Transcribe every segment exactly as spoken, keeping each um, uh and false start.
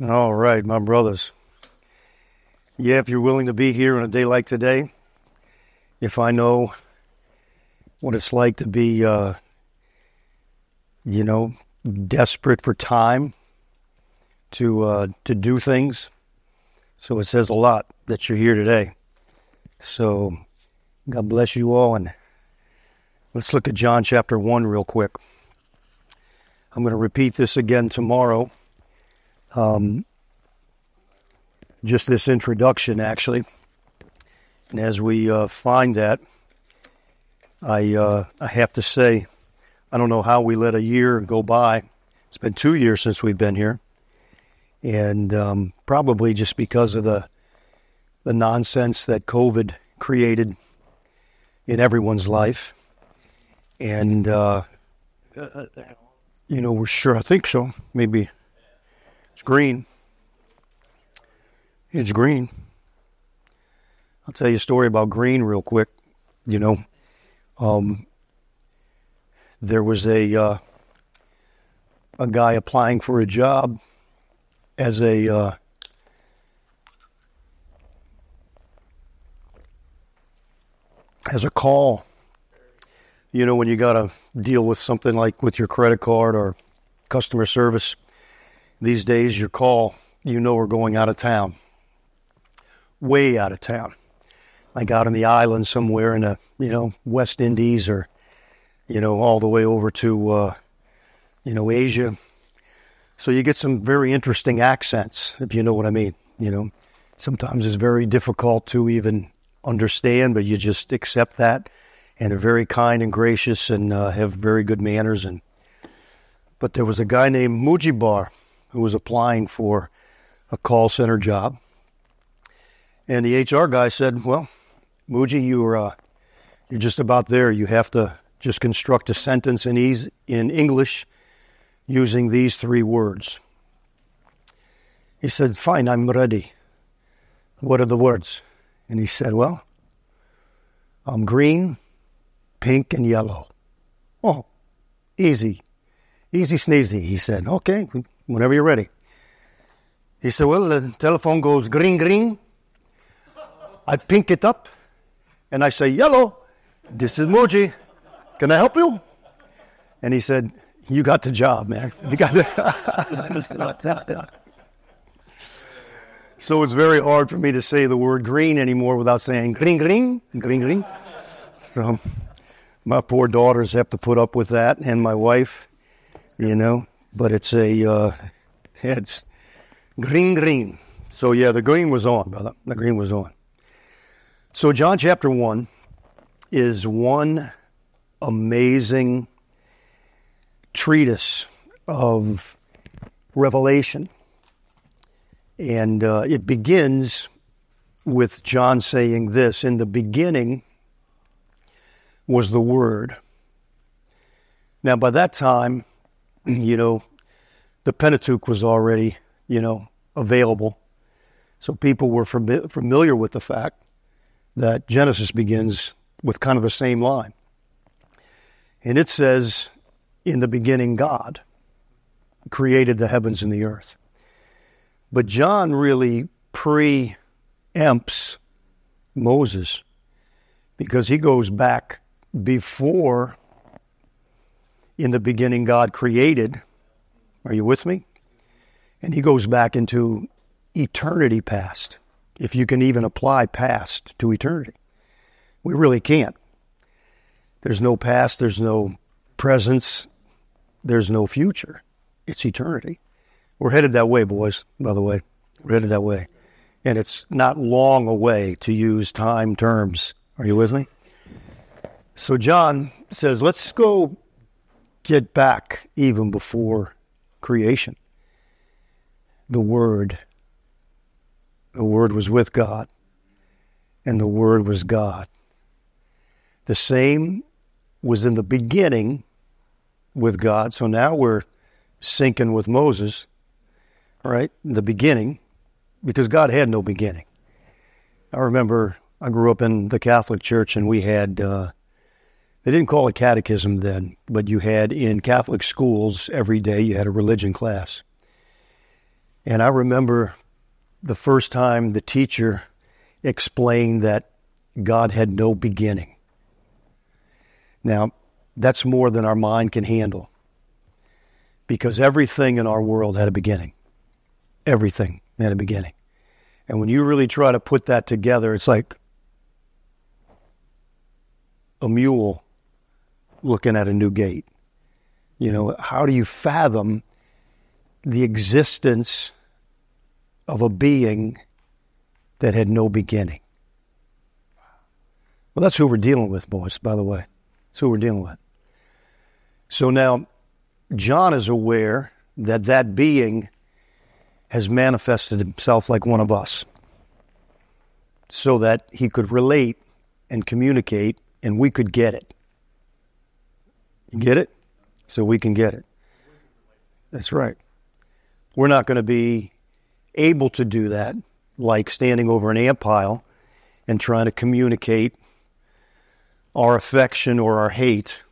All right, my brothers. Yeah, if you're willing to be here on a day like today, if I know what it's like to be, uh, you know, desperate for time to uh, to do things, so it says a lot that you're here today. So God bless you all, and let's look at John chapter one real quick. I'm going to repeat this again tomorrow. Um, just this introduction, actually. And as we uh, find that, I uh, I have to say, I don't know how we let a year go by. It's been two years since we've been here. And um, probably just because of the the nonsense that COVID created in everyone's life. And, uh, you know, we're sure, I think so. Maybe it's green. It's green. I'll tell you a story about green real quick. You know, um, there was a uh, a guy applying for a job as a uh, as a call. You know, when you got to deal with something like with your credit card or customer service, these days your call, you know, are going out of town. Way out of town. Like out on the island somewhere in the, you know, West Indies or, you know, all the way over to, uh, you know, Asia. So you get some very interesting accents, if you know what I mean. You know, sometimes it's very difficult to even understand, but you just accept that. And are very kind and gracious and uh, have very good manners. And But there was a guy named Mujibar who was applying for a call center job. And the H R guy said, well, Muji, you're, uh, you're just about there. You have to just construct a sentence in, ease, in English using these three words. He said, fine, I'm ready. What are the words? And he said, well, I'm green, pink, and yellow. Oh, easy. Easy sneezy, he said. Okay, whenever you're ready. He said, well, the telephone goes green, green. I pink it up, and I say, yellow, this is Muji. Can I help you? And he said, you got the job, man. You got the So it's very hard for me to say the word green anymore without saying green, green, green, green. So my poor daughters have to put up with that, and my wife, you know. But it's a, uh, it's green, green. So yeah, the green was on, brother. The green was on. So John chapter one is one amazing treatise of Revelation. And uh, it begins with John saying this, in the beginning was the Word. Now, by that time, you know, the Pentateuch was already, you know, available. So people were fam- familiar with the fact that Genesis begins with kind of the same line. And it says, in the beginning, God created the heavens and the earth. But John really pre-empts Moses because he goes back before, in the beginning, God created. Are you with me? And he goes back into eternity past, if you can even apply past to eternity. We really can't. There's no past, there's no presence, there's no future. It's eternity. We're headed that way, boys, by the way. We're headed that way. And it's not long away to use time terms. Are you with me? So John says, let's go get back even before creation. The Word. The Word was with God, and the Word was God. The same was in the beginning with God. So now we're syncing with Moses, right? In the beginning, because God had no beginning. I remember I grew up in the Catholic Church, and we had, uh, they didn't call it catechism then, but you had in Catholic schools every day, you had a religion class. And I remember the first time the teacher explained that God had no beginning. Now, that's more than our mind can handle, because everything in our world had a beginning. Everything had a beginning. And when you really try to put that together, it's like a mule looking at a new gate. You know, how do you fathom the existence of a being that had no beginning? Well, that's who we're dealing with, boys, by the way. That's who we're dealing with. So now, John is aware that that being has manifested himself like one of us, so that he could relate and communicate, and we could get it. You get it? So we can get it. That's right. We're not going to be able to do that, like standing over an ant pile and trying to communicate our affection or our hate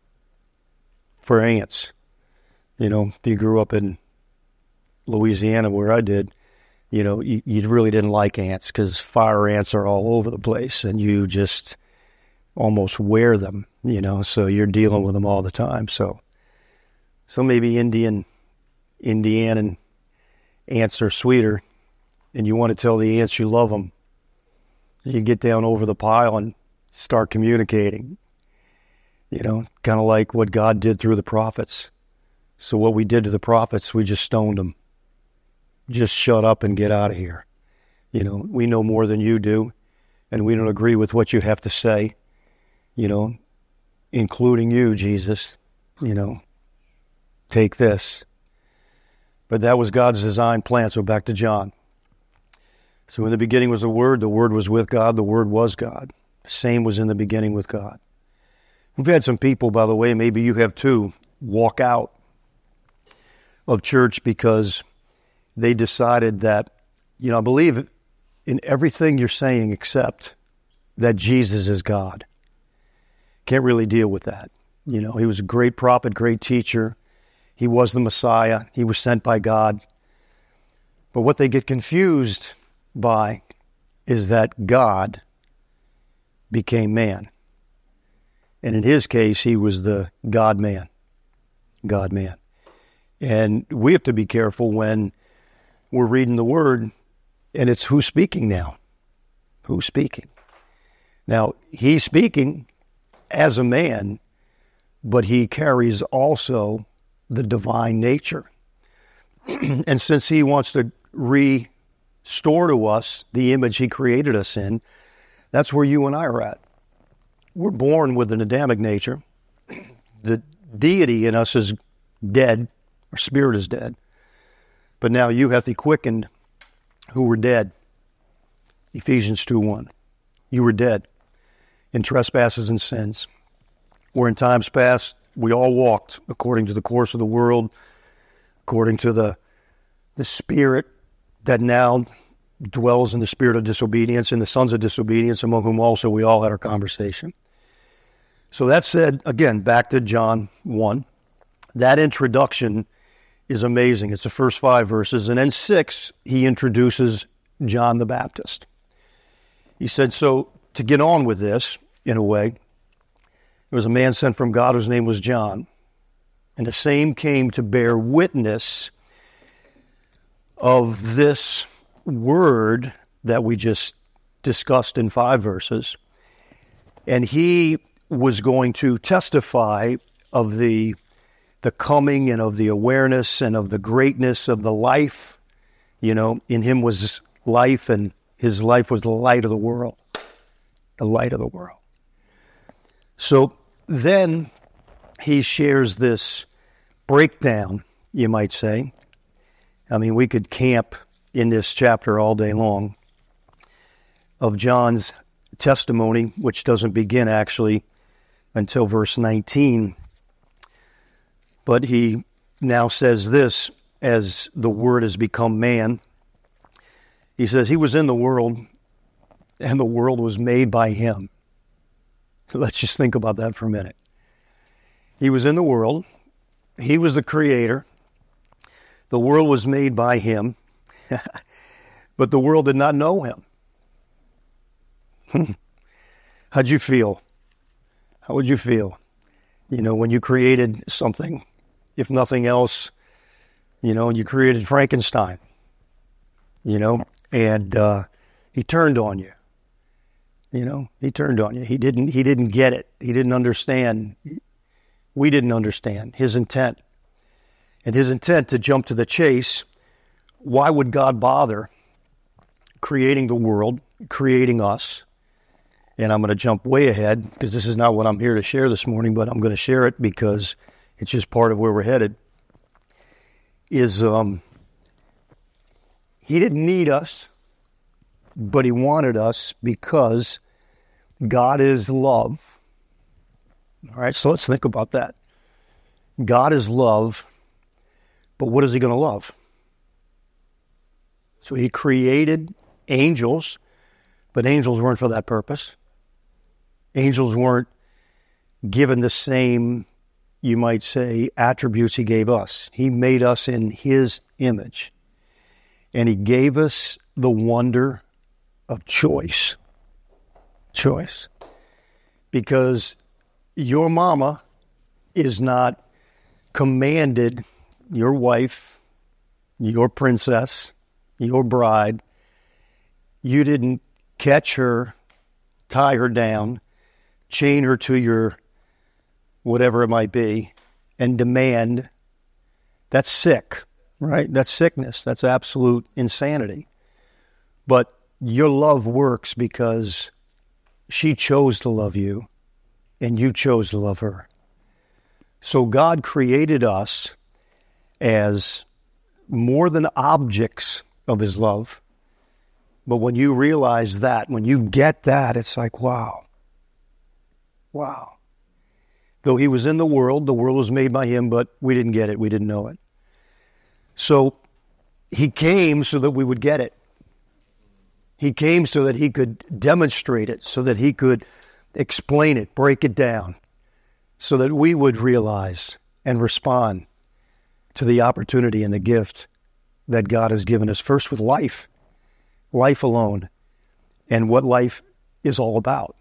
for ants. You know, if you grew up in Louisiana, where I did, you know, you, you really didn't like ants because fire ants are all over the place and you just almost wear them, you know, so you're dealing with them all the time. So, so maybe Indian, Indianan ants are sweeter, and you want to tell the ants you love them. You get down over the pile and start communicating, you know, kind of like what God did through the prophets. So what we did to the prophets, we just stoned them. Just shut up and get out of here. You know, we know more than you do, and we don't agree with what you have to say, you know, including you, Jesus, you know, take this. But that was God's design plan. So back to John. So in the beginning was the Word. The Word was with God. The Word was God. The same was in the beginning with God. We've had some people, by the way, maybe you have too, walk out of church because they decided that, you know, I believe in everything you're saying except that Jesus is God. Can't really deal with that. You know, he was a great prophet, great teacher. He was the Messiah. He was sent by God. But what they get confused by is that God became man. And in his case, he was the God-man. God-man. And we have to be careful when we're reading the Word, and it's who's speaking now. Who's speaking? Now, he's speaking as a man, but he carries also the divine nature. And since he wants to restore to us the image he created us in, that's where you and I are at. We're born with an Adamic nature. The deity in us is dead. Our spirit is dead. But now you hath he quickened who were dead. Ephesians two one. You were dead in trespasses and sins, where in times past we all walked according to the course of the world, according to the, the spirit that now dwells in the spirit of disobedience and the sons of disobedience, among whom also we all had our conversation. So that said, again, back to John one, that introduction is amazing. It's the first five verses. And then six, he introduces John the Baptist. He said, so to get on with this, in a way, there was a man sent from God whose name was John. And the same came to bear witness of this word that we just discussed in five verses. And he was going to testify of the the coming and of the awareness and of the greatness of the life. You know, in him was life, and his life was the light of the world. The light of the world. So then he shares this breakdown, you might say. I mean, we could camp in this chapter all day long of John's testimony, which doesn't begin actually until verse nineteen. But he now says this, as the Word has become man. He says, he was in the world, and the world was made by him. So let's just think about that for a minute. He was in the world. He was the creator. The world was made by him. But the world did not know him. How'd you feel? How would you feel? You know, when you created something, if nothing else, you know, you created Frankenstein, you know, and uh, he turned on you. You know, he turned on you. He didn't, he didn't get it. He didn't understand. We didn't understand his intent. And his intent, to jump to the chase, why would God bother creating the world, creating us? And I'm going to jump way ahead because this is not what I'm here to share this morning, but I'm going to share it because it's just part of where we're headed. Is um, he didn't need us, but he wanted us because God is love. All right, so let's think about that. God is love, but what is he going to love? So he created angels, but angels weren't for that purpose. Angels weren't given the same, you might say, attributes he gave us. He made us in his image. And he gave us the wonder of choice. Choice. Because your mama is not commanded, your wife, your princess, your bride, you didn't catch her, tie her down, chain her to your whatever it might be, and demand. That's sick, right? That's sickness. That's absolute insanity. But your love works because she chose to love you, and you chose to love her. So God created us as more than objects of his love. But when you realize that, when you get that, it's like, wow. Wow. Though he was in the world, the world was made by him, but we didn't get it. We didn't know it. So he came so that we would get it. He came so that he could demonstrate it, so that he could explain it, break it down, so that we would realize and respond to the opportunity and the gift that God has given us, first with life, life alone, and what life is all about.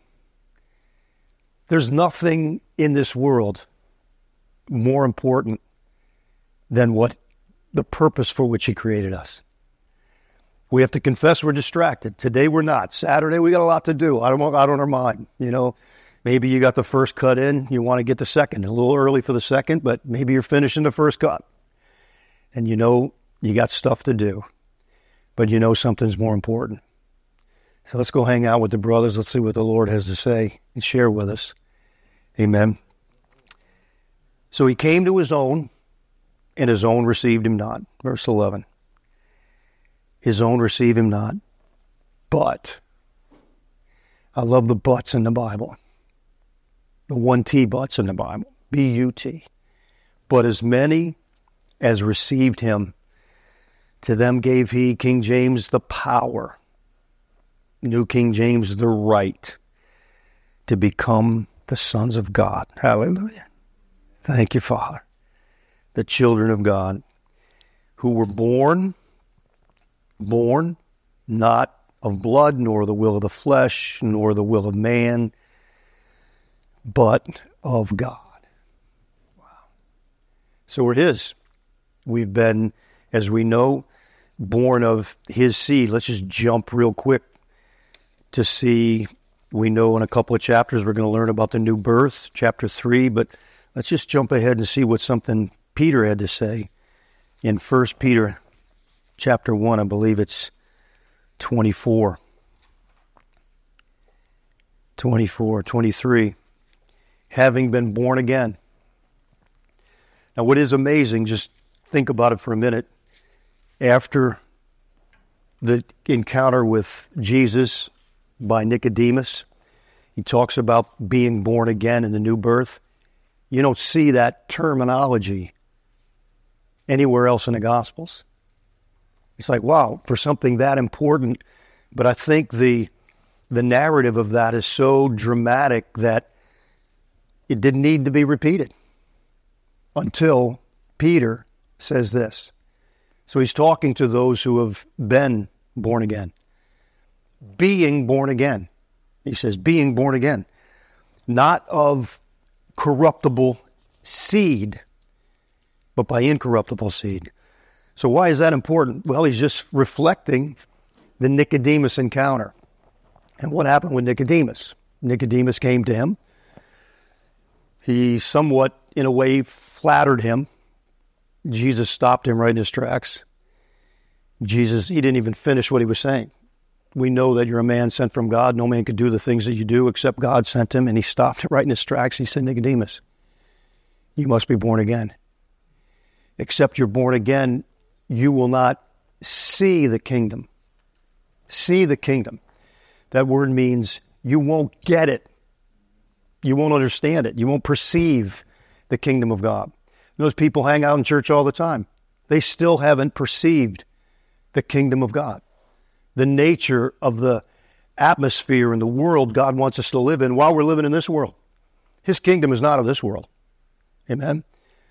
There's nothing in this world more important than what the purpose for which he created us. We have to confess we're distracted. Today we're not. Saturday we got a lot to do. I don't want out on our mind. You know, maybe you got the first cut in. You want to get the second. A little early for the second, but maybe you're finishing the first cut. And you know you got stuff to do. But you know something's more important. So let's go hang out with the brothers. Let's see what the Lord has to say and share with us. Amen. So he came to his own, and his own received him not. Verse eleven. His own received him not. But, I love the buts in the Bible. The one T buts in the Bible. B U T. But as many as received him, to them gave he, King James, the power. New King James, the right to become the sons of God. Hallelujah. Thank you, Father. The children of God who were born, born not of blood, nor the will of the flesh, nor the will of man, but of God. Wow. So we're his. We've been, as we know, born of his seed. Let's just jump real quick to see, we know in a couple of chapters we're going to learn about the new birth, chapter three, but let's just jump ahead and see what something Peter had to say in First Peter chapter one. I believe it's twenty-four. twenty-four, twenty-three. Having been born again. Now what is amazing, just think about it for a minute. After the encounter with Jesus by Nicodemus, he talks about being born again in the new birth. You don't see that terminology anywhere else in the Gospels. It's like, wow, for something that important. But I think the the narrative of that is so dramatic that it didn't need to be repeated until Peter says this. So he's talking to those who have been born again. Being born again. He says, being born again. Not of corruptible seed, but by incorruptible seed. So why is that important? Well, he's just reflecting the Nicodemus encounter. And what happened with Nicodemus? Nicodemus came to him. He somewhat, in a way, flattered him. Jesus stopped him right in his tracks. Jesus, he didn't even finish what he was saying. We know that you're a man sent from God. No man could do the things that you do except God sent him. And he stopped right in his tracks. He said, Nicodemus, you must be born again. Except you're born again, you will not see the kingdom. See the kingdom. That word means you won't get it. You won't understand it. You won't perceive the kingdom of God. Those people hang out in church all the time. They still haven't perceived the kingdom of God. The nature of the atmosphere and the world God wants us to live in while we're living in this world. His kingdom is not of this world. Amen?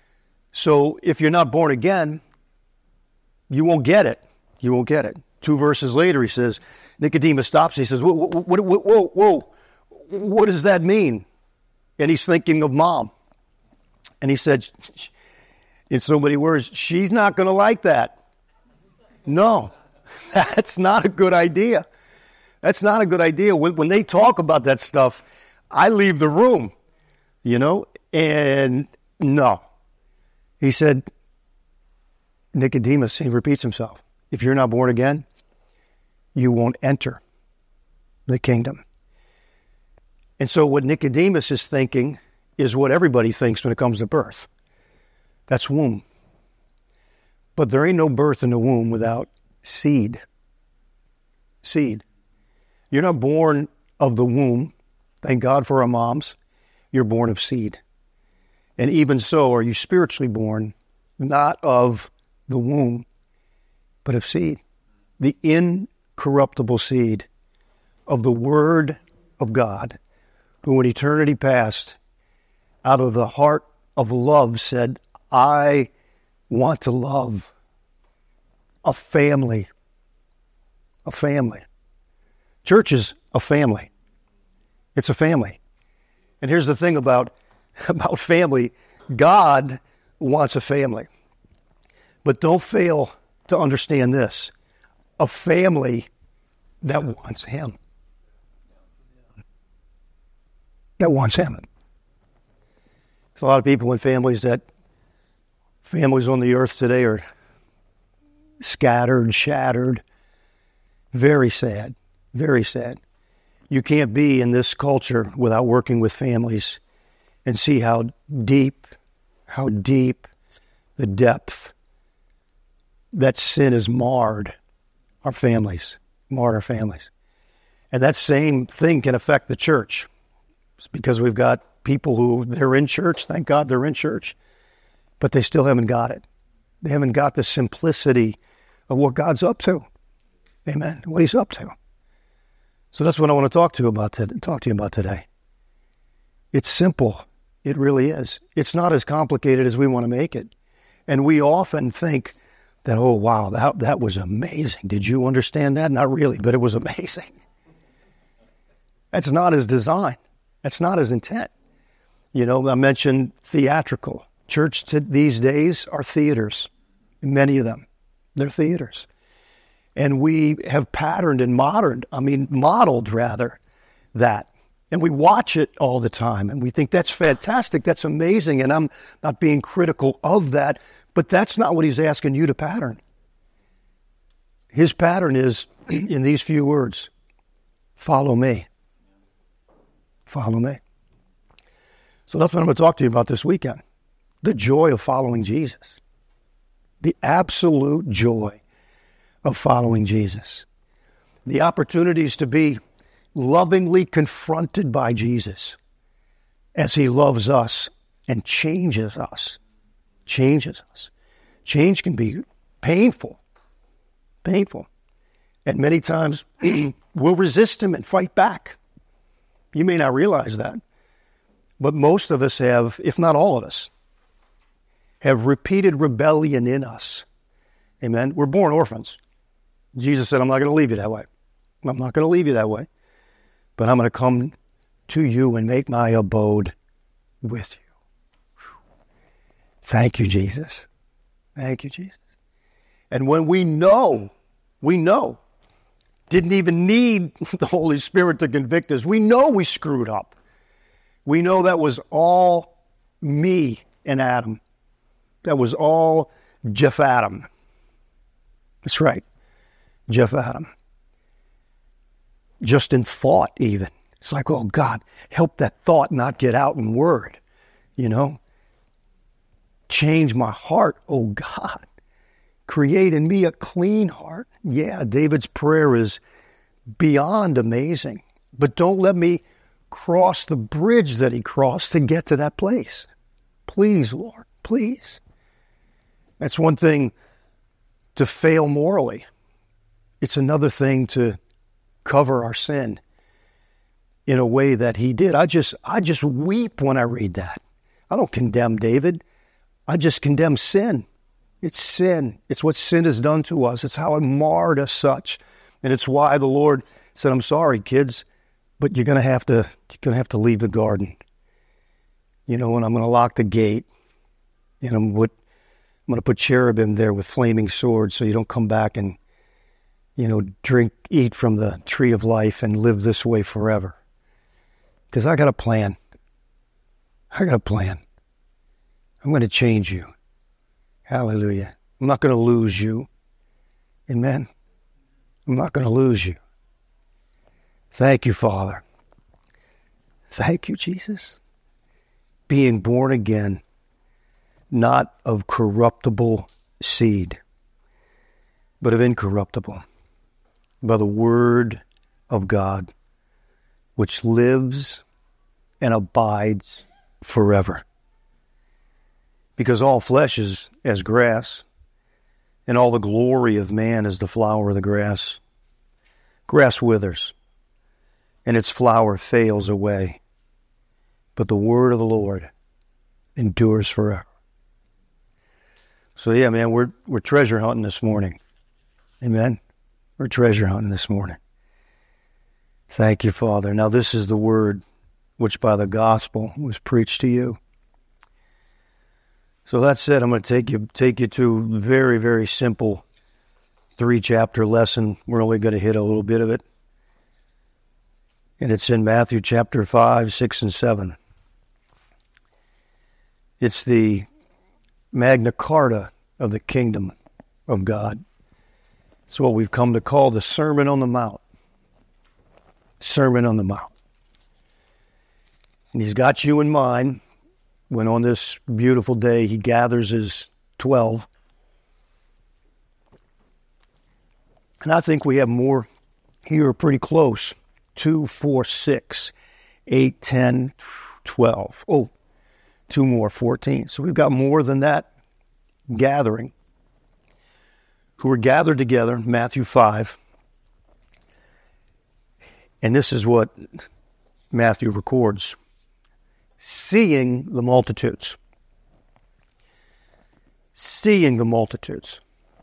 So if you're not born again, you won't get it. You won't get it. Two verses later, he says, Nicodemus stops. He says, whoa, whoa, whoa, whoa, whoa, what does that mean? And he's thinking of mom. And he said, in so many words, she's not going to like that. No, that's not a good idea. That's not a good idea. When, when they talk about that stuff, I leave the room, you know, and no. He said, Nicodemus, he repeats himself, if you're not born again, you won't enter the kingdom. And so what Nicodemus is thinking is what everybody thinks when it comes to birth. That's womb. But there ain't no birth in the womb without seed. Seed. You're not born of the womb. Thank God for our moms. You're born of seed. And even so, are you spiritually born, not of the womb, but of seed. The incorruptible seed of the Word of God, who in eternity past, out of the heart of love, said, I want to love a family. A family. Church is a family. It's a family. And here's the thing about, about family. God wants a family. But don't fail to understand this. A family that wants him. That wants him. There's a lot of people in families that, families on the earth today are scattered, shattered. Very sad. Very sad. You can't be in this culture without working with families and see how deep, how deep the depth that sin has marred our families, marred our families. And that same thing can affect the church. It's because we've got people who, they're in church, thank God they're in church, but they still haven't got it. They haven't got the simplicity of what God's up to. Amen. What he's up to. So that's what I want to talk to you about today, talk to you about today. It's simple. It really is. It's not as complicated as we want to make it. And we often think that, oh, wow, that, that was amazing. Did you understand that? Not really, but it was amazing. That's not his design. That's not his intent. You know, I mentioned theatrical. Church to these days are theaters. Many of them. They're theaters. And we have patterned and moderned, I mean, modeled rather, that. And we watch it all the time. And we think that's fantastic. That's amazing. And I'm not being critical of that. But that's not what he's asking you to pattern. His pattern is in these few words. Follow me. Follow me. So that's what I'm going to talk to you about this weekend. The joy of following Jesus. The absolute joy of following Jesus. The opportunities to be lovingly confronted by Jesus as he loves us and changes us. Changes us. Change can be painful. Painful. And many times we'll resist him and fight back. You may not realize that. But most of us have, if not all of us, have repeated rebellion in us Amen. We're born orphans. Jesus said, I'm not going to leave you that way. I'm not going to leave you that way. But I'm going to come to you and make my abode with you. Thank you, Jesus. Thank you, Jesus. And when we know, we know, didn't even need the Holy Spirit to convict us. We know we screwed up. We know that was all me and Adam. That was all Jeff Adam. That's right. Jeff Adam. Just in thought, even. It's like, oh, God, help that thought not get out in word. You know? Change my heart, oh, God. Create in me a clean heart. Yeah, David's prayer is beyond amazing. But don't let me cross the bridge that he crossed to get to that place. Please, Lord, please. That's one thing to fail morally. It's another thing to cover our sin in a way that he did. I just, I just weep when I read that. I don't condemn David. I just condemn sin. It's sin. It's what sin has done to us. It's how it marred us such. And it's why the Lord said, I'm sorry, kids, but you're going to have to, you're going to have to leave the garden. You know, and I'm going to lock the gate. And I'm, what, I'm going to put cherubim there with flaming swords so you don't come back and, you know, drink, eat from the tree of life and live this way forever. Because I got a plan. I got a plan. I'm going to change you. Hallelujah. I'm not going to lose you. Amen. I'm not going to lose you. Thank you, Father. Thank you, Jesus. Being born again, not of corruptible seed, but of incorruptible, by the word of God, which lives and abides forever. Because all flesh is as grass, and all the glory of man is the flower of the grass. Grass withers, and its flower fails away, but the word of the Lord endures forever. So yeah, man, we're we're treasure hunting this morning. Amen. We're treasure hunting this morning. Thank you, Father. Now this is the word which by the gospel was preached to you. So that said, I'm going to take you take you to a very, very simple three-chapter lesson. We're only going to hit a little bit of it. And it's in Matthew chapter five, six, and seven. It's the Magna Carta of the kingdom of God. It's what we've come to call the Sermon on the Mount. Sermon on the Mount. And he's got you in mind when on this beautiful day he gathers his twelve. And I think we have more here pretty close. Two, four, six, eight, ten, twelve. Oh, two more, fourteen. So we've got more than that gathering. Who are gathered together, Matthew five. And this is what Matthew records. Seeing the multitudes. Seeing the multitudes.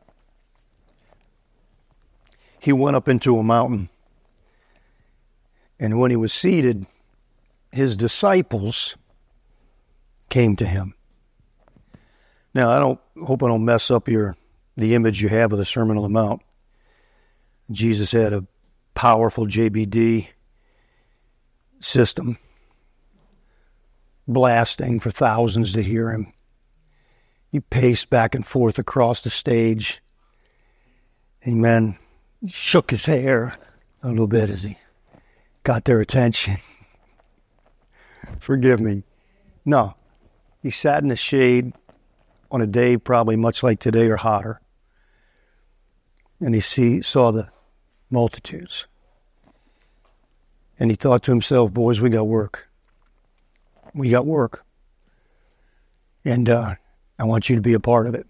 He went up into a mountain. And when he was seated, his disciples came to him. Now, I don't hope I don't mess up your the image you have of the Sermon on the Mount. Jesus had a powerful J B D system, blasting for thousands to hear him. He paced back and forth across the stage. Amen. He shook his hair a little bit as he got their attention. Forgive me. No. He sat in the shade on a day probably much like today or hotter. And he see, saw the multitudes. And he thought to himself, boys, we got work. We got work. And uh, I want you to be a part of it.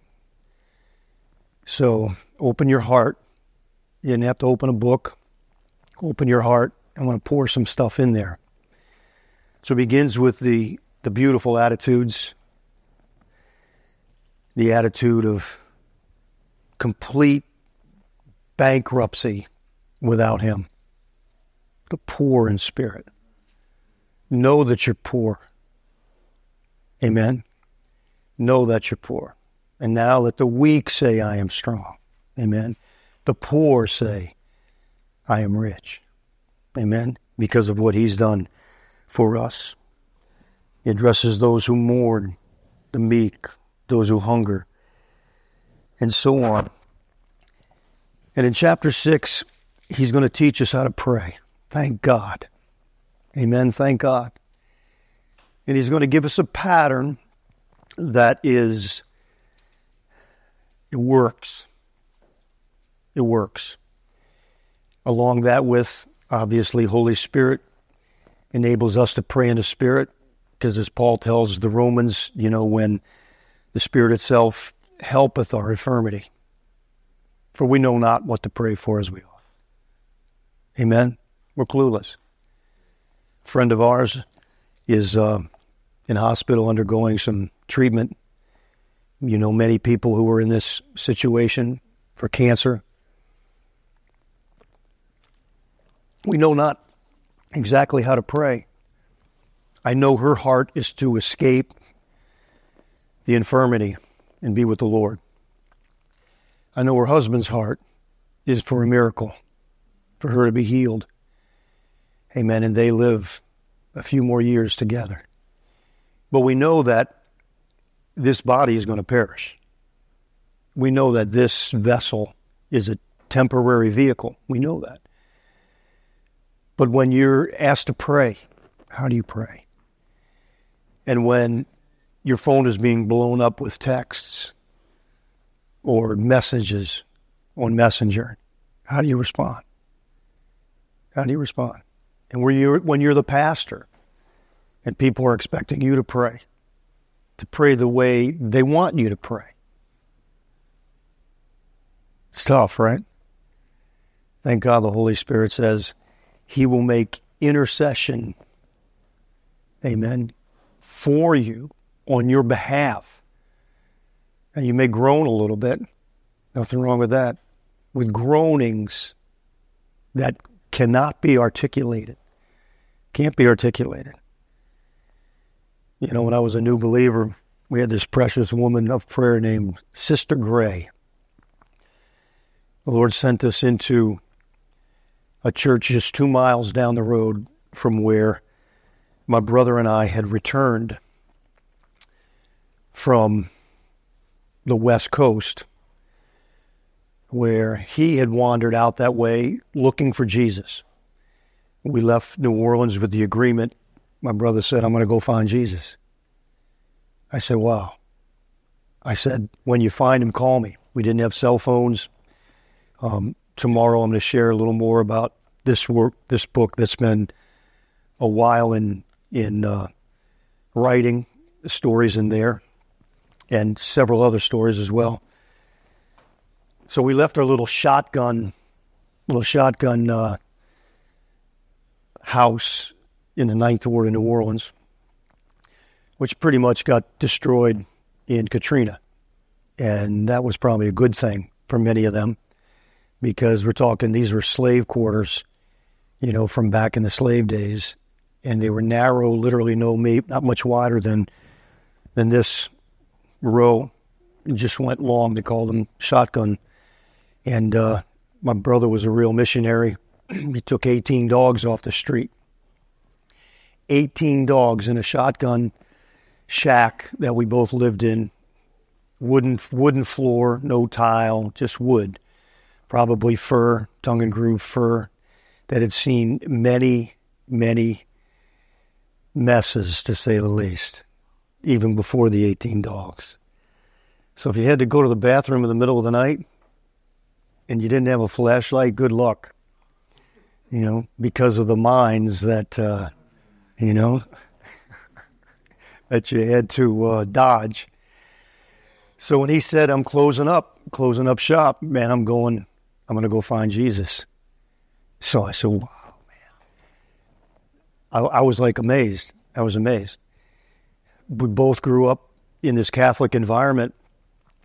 So open your heart. You didn't have to open a book. Open your heart. I want to pour some stuff in there. So it begins with the, the beautiful attitudes. The attitude of complete bankruptcy without him. The poor in spirit. Know that you're poor. Amen. Know that you're poor. And now let the weak say, I am strong. Amen. The poor say, I am rich. Amen. Because of what he's done for us. He addresses those who mourn, the meek, those who hunger, and so on. And in chapter six, he's going to teach us how to pray. Thank God. Amen. Thank God. And he's going to give us a pattern that is, it works. It works. Along that with, obviously, Holy Spirit enables us to pray in the Spirit, because as Paul tells the Romans, you know, when the Spirit itself helpeth our infirmity, for we know not what to pray for as we ought. Amen? We're clueless. A friend of ours is uh, in hospital undergoing some treatment. You know, many people who are in this situation for cancer. We know not exactly how to pray. I know her heart is to escape the infirmity and be with the Lord. I know her husband's heart is for a miracle, for her to be healed. Amen. And they live a few more years together. But we know that this body is going to perish. We know that this vessel is a temporary vehicle. We know that. But when you're asked to pray, how do you pray? And when your phone is being blown up with texts or messages on Messenger, how do you respond? How do you respond? And when you're, when you're the pastor and people are expecting you to pray, to pray the way they want you to pray. It's tough, right? Thank God the Holy Spirit says he will make intercession, amen, for you on your behalf. And you may groan a little bit. Nothing wrong with that. With groanings that cannot be articulated. Can't be articulated. You know, when I was a new believer, we had this precious woman of prayer named Sister Gray. The Lord sent us into a church just two miles down the road from where my brother and I had returned from the West Coast, where he had wandered out that way looking for Jesus. We left New Orleans with the agreement. My brother said, I'm going to go find Jesus. I said, wow. I said, when you find him, call me. We didn't have cell phones. Um, tomorrow I'm going to share a little more about this work, this book that's been a while in in uh, writing, stories in there, and several other stories as well. So we left our little shotgun, little shotgun uh, house in the Ninth Ward in New Orleans, which pretty much got destroyed in Katrina. And that was probably a good thing for many of them, because we're talking, these were slave quarters, you know, from back in the slave days. And they were narrow, literally no, not much wider than than this row. It just went long. They called them shotgun. And uh, my brother was a real missionary. He took eighteen dogs off the street. eighteen dogs in a shotgun shack that we both lived in. Wooden wooden floor, no tile, just wood. Probably fir, tongue and groove fir, that had seen many, many messes, to say the least, even before the eighteen dogs. So if you had to go to the bathroom in the middle of the night and you didn't have a flashlight, good luck. You know, because of the mines that, uh, you know, that you had to uh, dodge. So when he said, I'm closing up, closing up shop, man, I'm going, I'm going to go find Jesus. So I said, wow, man. I, I was like amazed. I was amazed. We both grew up in this Catholic environment.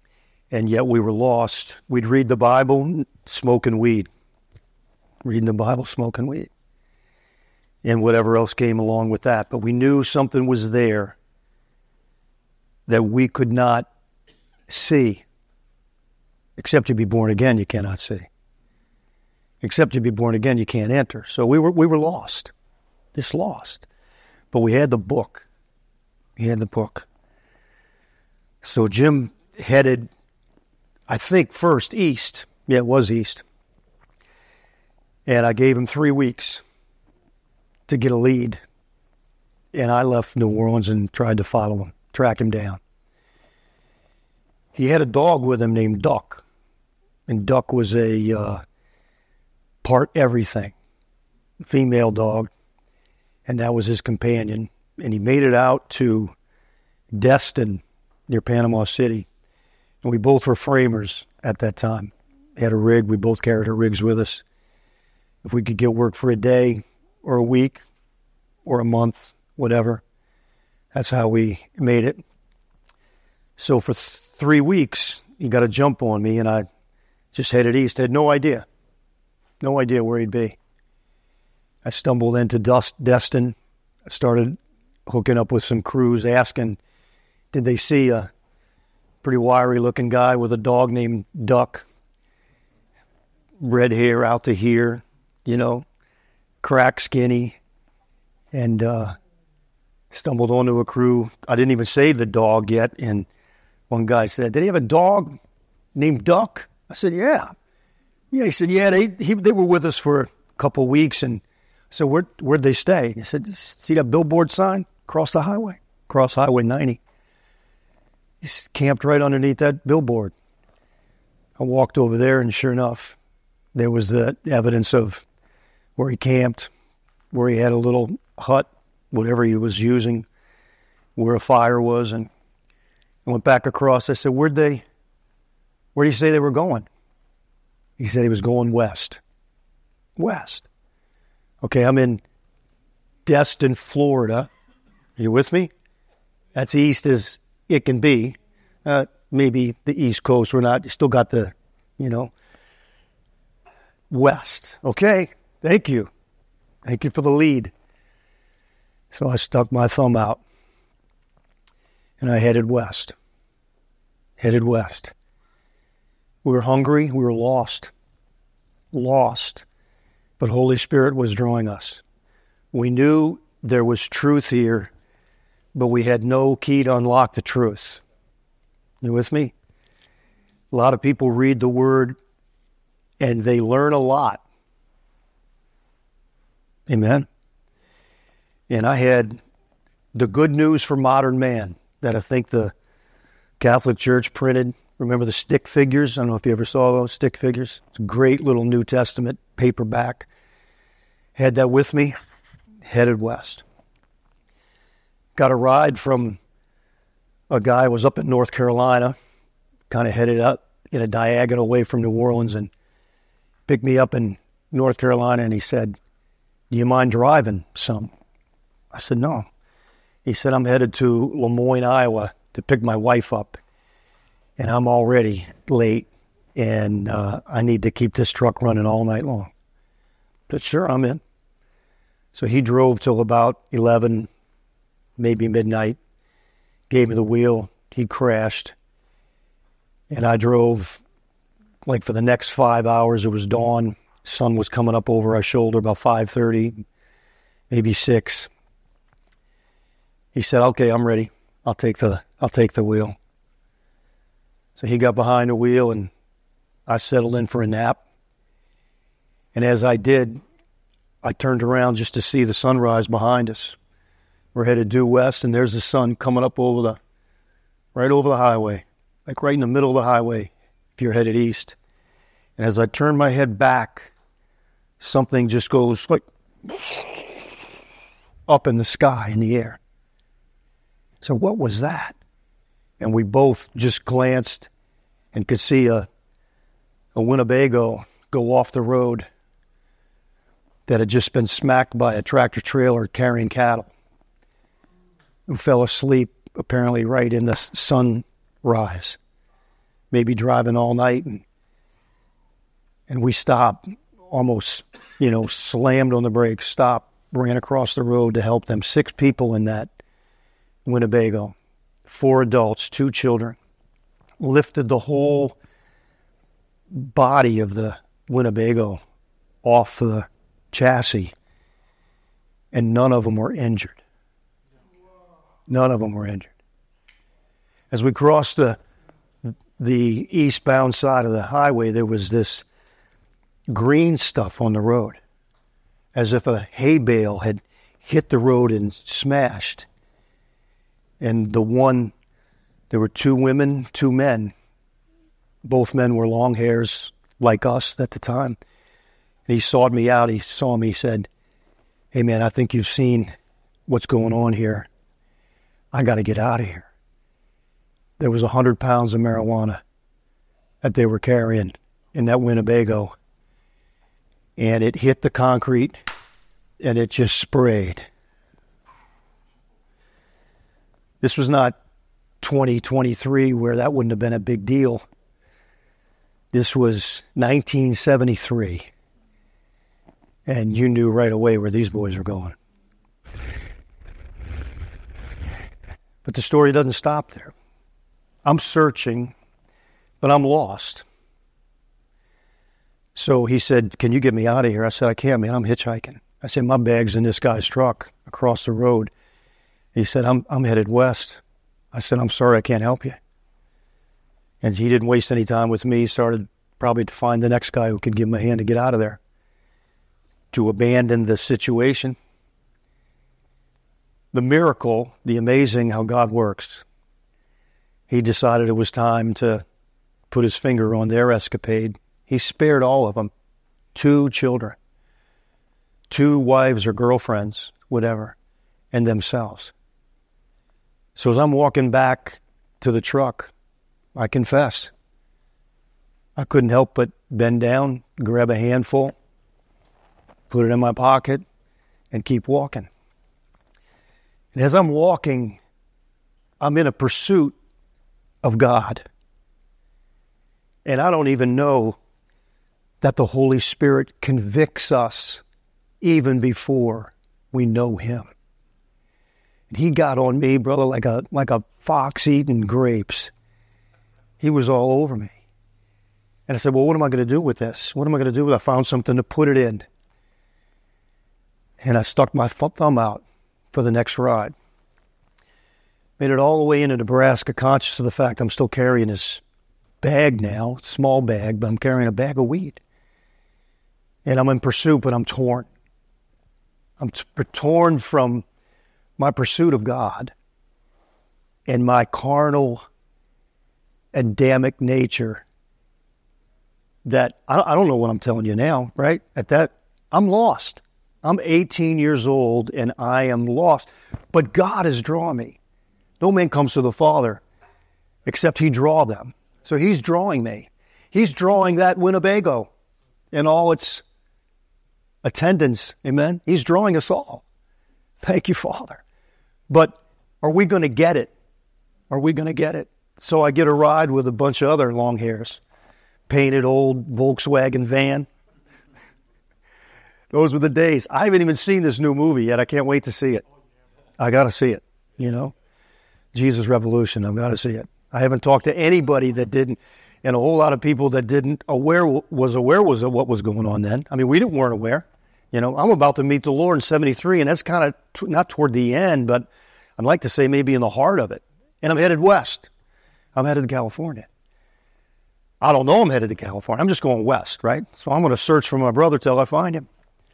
and yet we were lost. We'd read the Bible, smoking weed. Reading the Bible, smoking weed. And whatever else came along with that. But we knew something was there that we could not see. Except to be born again, you cannot see. Except to be born again, you can't enter. So we were we were lost. Just lost. But we had the book. He had the book. So Jim headed, I think, first east. Yeah, it was east. And I gave him three weeks to get a lead. And I left New Orleans and tried to follow him, track him down. He had a dog with him named Duck. And Duck was a uh, part everything, female dog. And that was his companion. And he made it out to Destin near Panama City. And we both were framers at that time. Had a rig. We both carried our rigs with us. If we could get work for a day or a week or a month, whatever, that's how we made it. So for th- three weeks, he got a jump on me, and I just headed east. I had no idea. No idea where he'd be. I stumbled into Dust, Destin. I started hooking up with some crews, asking, did they see a pretty wiry-looking guy with a dog named Duck? Red hair out to here, you know, crack skinny, and uh, stumbled onto a crew. I didn't even say the dog yet, and one guy said, did he have a dog named Duck? I said, yeah. Yeah, he said, yeah, they he, they were with us for a couple of weeks, and I said, Where, where'd they stay? He said, see that billboard sign across the highway? Across Highway ninety. He's camped right underneath that billboard. I walked over there, and sure enough, there was the evidence of where he camped, where he had a little hut, whatever he was using, where a fire was, and I went back across. I said, where'd they, where do you say they were going? He said he was going west. West. Okay, I'm in Destin, Florida. Are you with me? That's east as it can be. Uh, maybe the East Coast, we're not, you still got the, you know, west. Okay, thank you. Thank you for the lead. So I stuck my thumb out, and I headed west. Headed west. We were hungry. We were lost. Lost. But Holy Spirit was drawing us. We knew there was truth here, but we had no key to unlock the truth. You with me? A lot of people read the Word, and they learn a lot. Amen? And I had the good news for modern man that I think the Catholic Church printed. Remember the stick figures? I don't know if you ever saw those stick figures. It's a great little New Testament paperback. Had that with me, headed west. Got a ride from a guy who was up in North Carolina, kind of headed up in a diagonal away from New Orleans, and picked me up in North Carolina, and he said, do you mind driving some? I said, no. He said, I'm headed to Lemoyne, Iowa to pick my wife up, and I'm already late, and uh, I need to keep this truck running all night long. I said, sure, I'm in. So he drove till about eleven, maybe midnight, gave me the wheel. He crashed, and I drove like for the next five hours. It was dawn. Sun was coming up over our shoulder about five thirty, maybe six. He said, okay, I'm ready. I'll take the I'll take the wheel. So he got behind the wheel, and I settled in for a nap. And as I did, I turned around just to see the sunrise behind us. We're headed due west, and there's the sun coming up over the, right over the highway, like right in the middle of the highway if you're headed east. And as I turn my head back, something just goes like up in the sky, in the air. So what was that? And we both just glanced and could see a, a Winnebago go off the road that had just been smacked by a tractor trailer carrying cattle, who fell asleep apparently right in the sunrise. maybe driving all night, and and we stopped, almost, you know, slammed on the brakes, stopped, ran across the road to help them. Six people in that Winnebago, four adults, two children, lifted the whole body of the Winnebago off the chassis, and none of them were injured. None of them were injured. As we crossed the the eastbound side of the highway, there was this green stuff on the road, as if a hay bale had hit the road and smashed. And the one, there were two women, two men. Both men were long hairs like us at the time. And he sawed me out. He saw me, he said, "Hey man, I think you've seen what's going on here. I got to get out of here." There was a hundred pounds of marijuana that they were carrying in that Winnebago. And it hit the concrete, and it just sprayed. This was not twenty twenty-three, where that wouldn't have been a big deal. This was nineteen seventy-three. And you knew right away where these boys were going. But the story doesn't stop there. I'm searching, but I'm lost. So he said, "Can you get me out of here?" I said, "I can't, man. I'm hitchhiking." I said, "My bag's in this guy's truck across the road." He said, I'm I'm headed west. I said, "I'm sorry, I can't help you." And he didn't waste any time with me. He started probably to find the next guy who could give him a hand to get out of there, to abandon the situation. The miracle, the amazing how God works. He decided it was time to put his finger on their escapade. He spared all of them. Two children. Two wives or girlfriends, whatever, and themselves. So as I'm walking back to the truck, I confess, I couldn't help but bend down, grab a handful, put it in my pocket, and keep walking. And as I'm walking, I'm in a pursuit of God. And I don't even know that the Holy Spirit convicts us even before we know Him. And He got on me, brother, like a like a fox eating grapes. He was all over me. And I said, "Well, what am I going to do with this? What am I going to do with it?" I found something to put it in. And I stuck my thumb out for the next ride. Made it all the way into Nebraska, conscious of the fact I'm still carrying this bag now, small bag, but I'm carrying a bag of weed. And I'm in pursuit, but I'm torn. I'm t- torn from my pursuit of God and my carnal, Adamic nature that, I, I don't know what I'm telling you now, right? At that, I'm lost. I'm eighteen years old and I am lost. But God has drawn me. No man comes to the Father except He draw them. So He's drawing me. He's drawing that Winnebago and all its attendants. Amen? He's drawing us all. Thank you, Father. But are we going to get it? Are we going to get it? So I get a ride with a bunch of other long hairs. Painted old Volkswagen van. Those were the days. I haven't even seen this new movie yet. I can't wait to see it. I got to see it, you know. Jesus Revolution, I've got to see it. I haven't talked to anybody that didn't, and a whole lot of people that didn't aware was aware was of what was going on then. I mean, we didn't weren't aware. You know, I'm about to meet the Lord in seventy-three, and that's kind of t- not toward the end, but I'd like to say maybe in the heart of it. And I'm headed west. I'm headed to California. I don't know I'm headed to California. I'm just going west, right? So I'm going to search for my brother till I find him.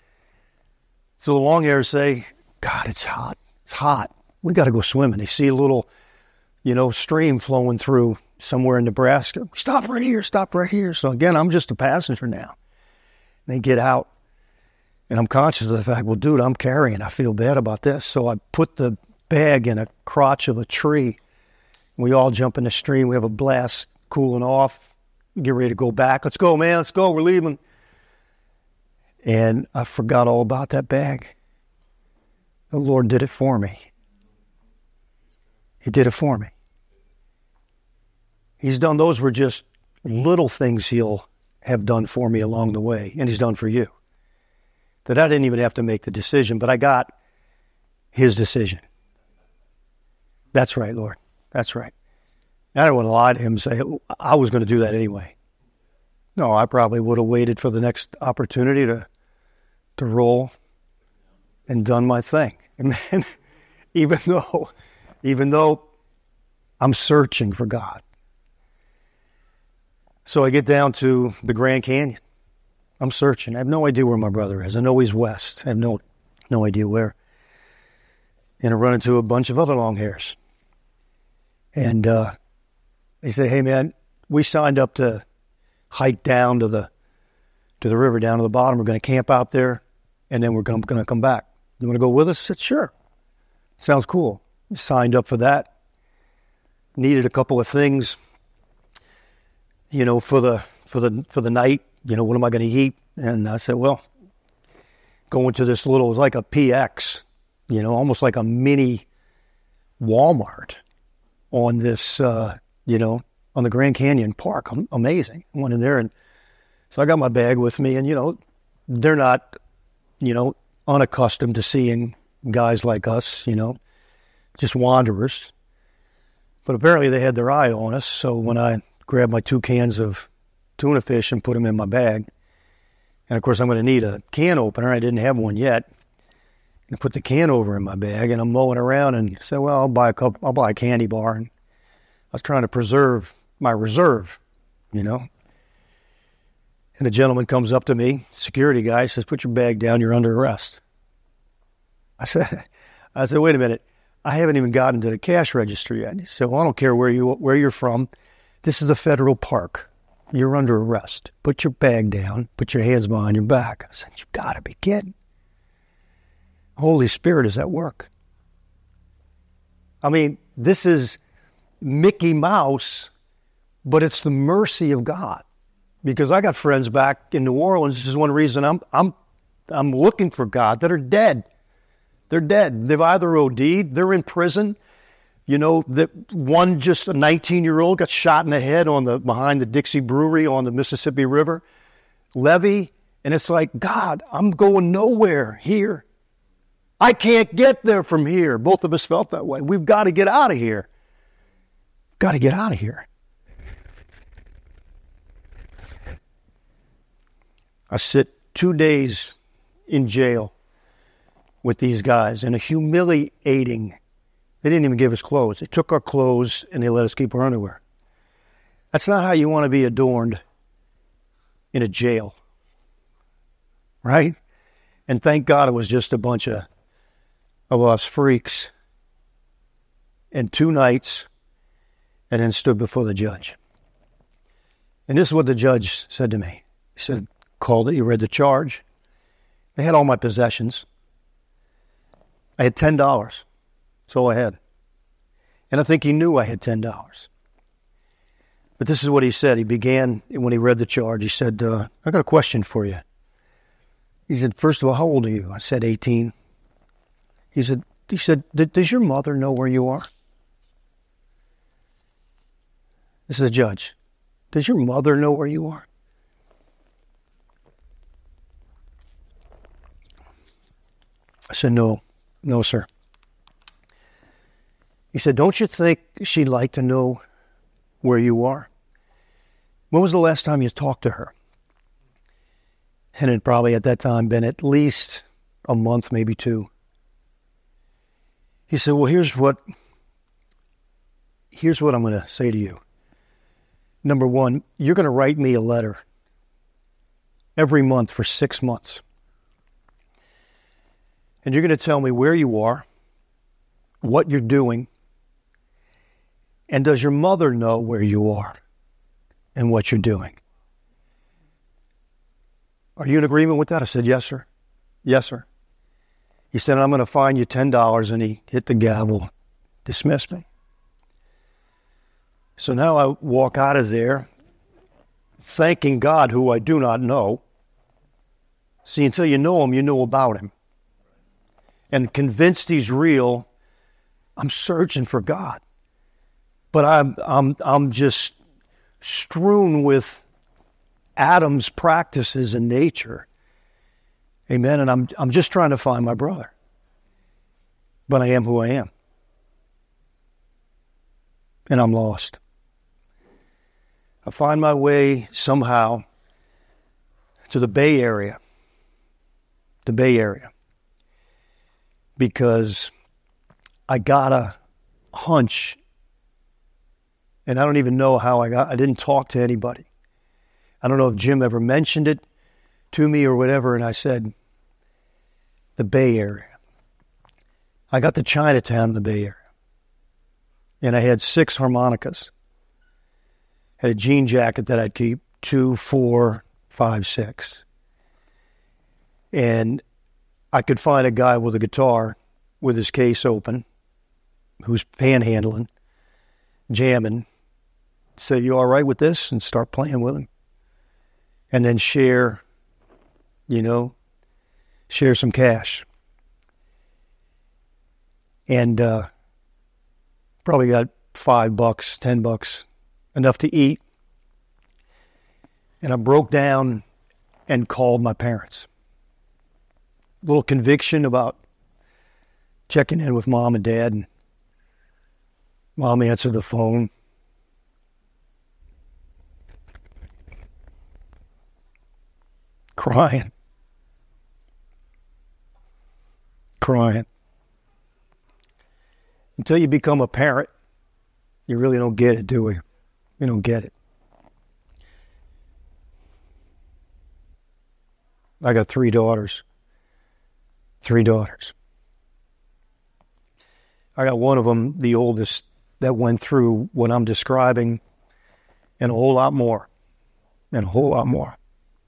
So the long hairs say, "God, it's hot. It's hot. We got to go swimming." They see a little, you know, stream flowing through somewhere in Nebraska. "Stop right here. Stop right here." So again, I'm just a passenger now. And they get out. And I'm conscious of the fact, well, dude, I'm carrying. I feel bad about this. So I put the bag in a crotch of a tree. We all jump in the stream. We have a blast, cooling off. Get ready to go back. "Let's go, man. Let's go. We're leaving." And I forgot all about that bag. The Lord did it for me. He did it for me. He's done, those were just little things he'll have done for me along the way, and he's done for you. That I didn't even have to make the decision, but I got his decision. That's right, Lord. That's right. I don't want to lie to him and say, I was going to do that anyway. No, I probably would have waited for the next opportunity to to roll and done my thing. And then, even though, even though I'm searching for God. So I get down to the Grand Canyon. I'm searching. I have no idea where my brother is. I know he's west. I have no no idea where. And I run into a bunch of other long hairs. And uh, they say, hey, man, we signed up to hike down to the to the river, down to the bottom. We're going to camp out there, and then we're going to come back. You want to go with us? I said, sure. Sounds cool. Signed up for that. Needed a couple of things, you know, for the for the for the night. You know, what am I going to eat? And I said, well, going to this little, it was like a P X, you know, almost like a mini Walmart on this, uh, you know, on the Grand Canyon Park. Amazing. I went in there, and so I got my bag with me, and, you know, they're not, you know, unaccustomed to seeing guys like us, you know, just wanderers. But apparently they had their eye on us, so when I grabbed my two cans of tuna fish and put them in my bag, and of course I'm going to need a can opener. I didn't have one yet. And I put the can over in my bag, and I'm mowing around and said, well, I'll buy a couple, I'll buy a candy bar. And I was trying to preserve my reserve, you know. And a gentleman comes up to me, security guy, says, put your bag down, you're under arrest. I said, I said, wait a minute. I haven't even gotten to the cash register yet. He said, well, I don't care where, you, where you're from. This is a federal park. You're under arrest. Put your bag down. Put your hands behind your back. I said, you've got to be kidding. Holy Spirit is at work. I mean, this is Mickey Mouse, but it's the mercy of God. Because I got friends back in New Orleans. This is one reason I'm I'm I'm looking for God that are dead. They're dead. They've either OD'd, they're in prison. You know, that one, just a nineteen-year-old, got shot in the head on the behind the Dixie Brewery on the Mississippi River levee. And it's like, God, I'm going nowhere here. I can't get there from here. Both of us felt that way. We've got to get out of here. Got to get out of here. I sit two days in jail with these guys in a humiliating. They didn't even give us clothes. They took our clothes and they let us keep our underwear. That's not how you want to be adorned in a jail. Right? And thank God it was just a bunch of, of us freaks. And two nights, and then stood before the judge. And this is what the judge said to me. He said, called it, he read the charge. They had all my possessions. I had ten dollars. That's all I had. And I think he knew I had ten dollars. But this is what he said. He began, when he read the charge, he said, uh, I got a question for you. He said, first of all, how old are you? I said, eighteen. He said, he said, does your mother know where you are? This is a judge. Does your mother know where you are? I said, no, no, sir. He said, don't you think she'd like to know where you are? When was the last time you talked to her? And it probably at that time been at least a month, maybe two. He said, well, here's what, here's what I'm going to say to you. Number one, you're going to write me a letter every month for six months. And you're going to tell me where you are, what you're doing, and does your mother know where you are and what you're doing? Are you in agreement with that? I said, yes, sir. Yes, sir. He said, I'm going to fine you ten dollars, and he hit the gavel, dismissed me. So now I walk out of there thanking God, who I do not know. See, until you know him, you know about him. And convinced he's real, I'm searching for God. But I'm I'm I'm just strewn with Adam's practices in nature. Amen. And I'm I'm just trying to find my brother. But I am who I am. And I'm lost. I find my way somehow to the Bay Area. The Bay Area. Because I got a hunch, and I don't even know how I got, I didn't talk to anybody. I don't know if Jim ever mentioned it to me or whatever, and I said, the Bay Area. I got to Chinatown in the Bay Area, and I had six harmonicas. Had a jean jacket that I'd keep, two, four, five, six. And I could find a guy with a guitar with his case open who's panhandling, jamming, say, you all right with this? And start playing with him. And then share, you know, share some cash. And uh, probably got five bucks, ten bucks, enough to eat. And I broke down and called my parents. A little conviction about checking in with mom and dad. And mom answered the phone. Crying. Crying. Until you become a parent, you really don't get it, do we? You don't get it. I got three daughters. Three daughters. I got one of them, the oldest, that went through what I'm describing and a whole lot more. And a whole lot more.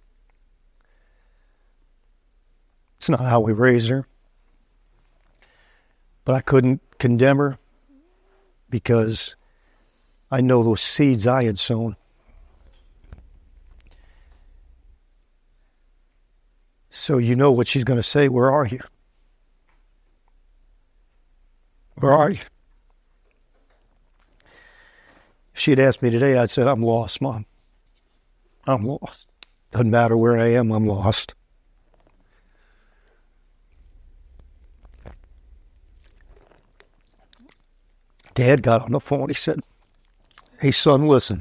It's not how we raised her. But I couldn't condemn her because I know those seeds I had sown. So you know what she's going to say, where are you? Where are you? If she'd asked me today, I'd said, I'm lost, Mom. I'm lost. Doesn't matter where I am, I'm lost. Dad got on the phone. He said, hey, son, listen.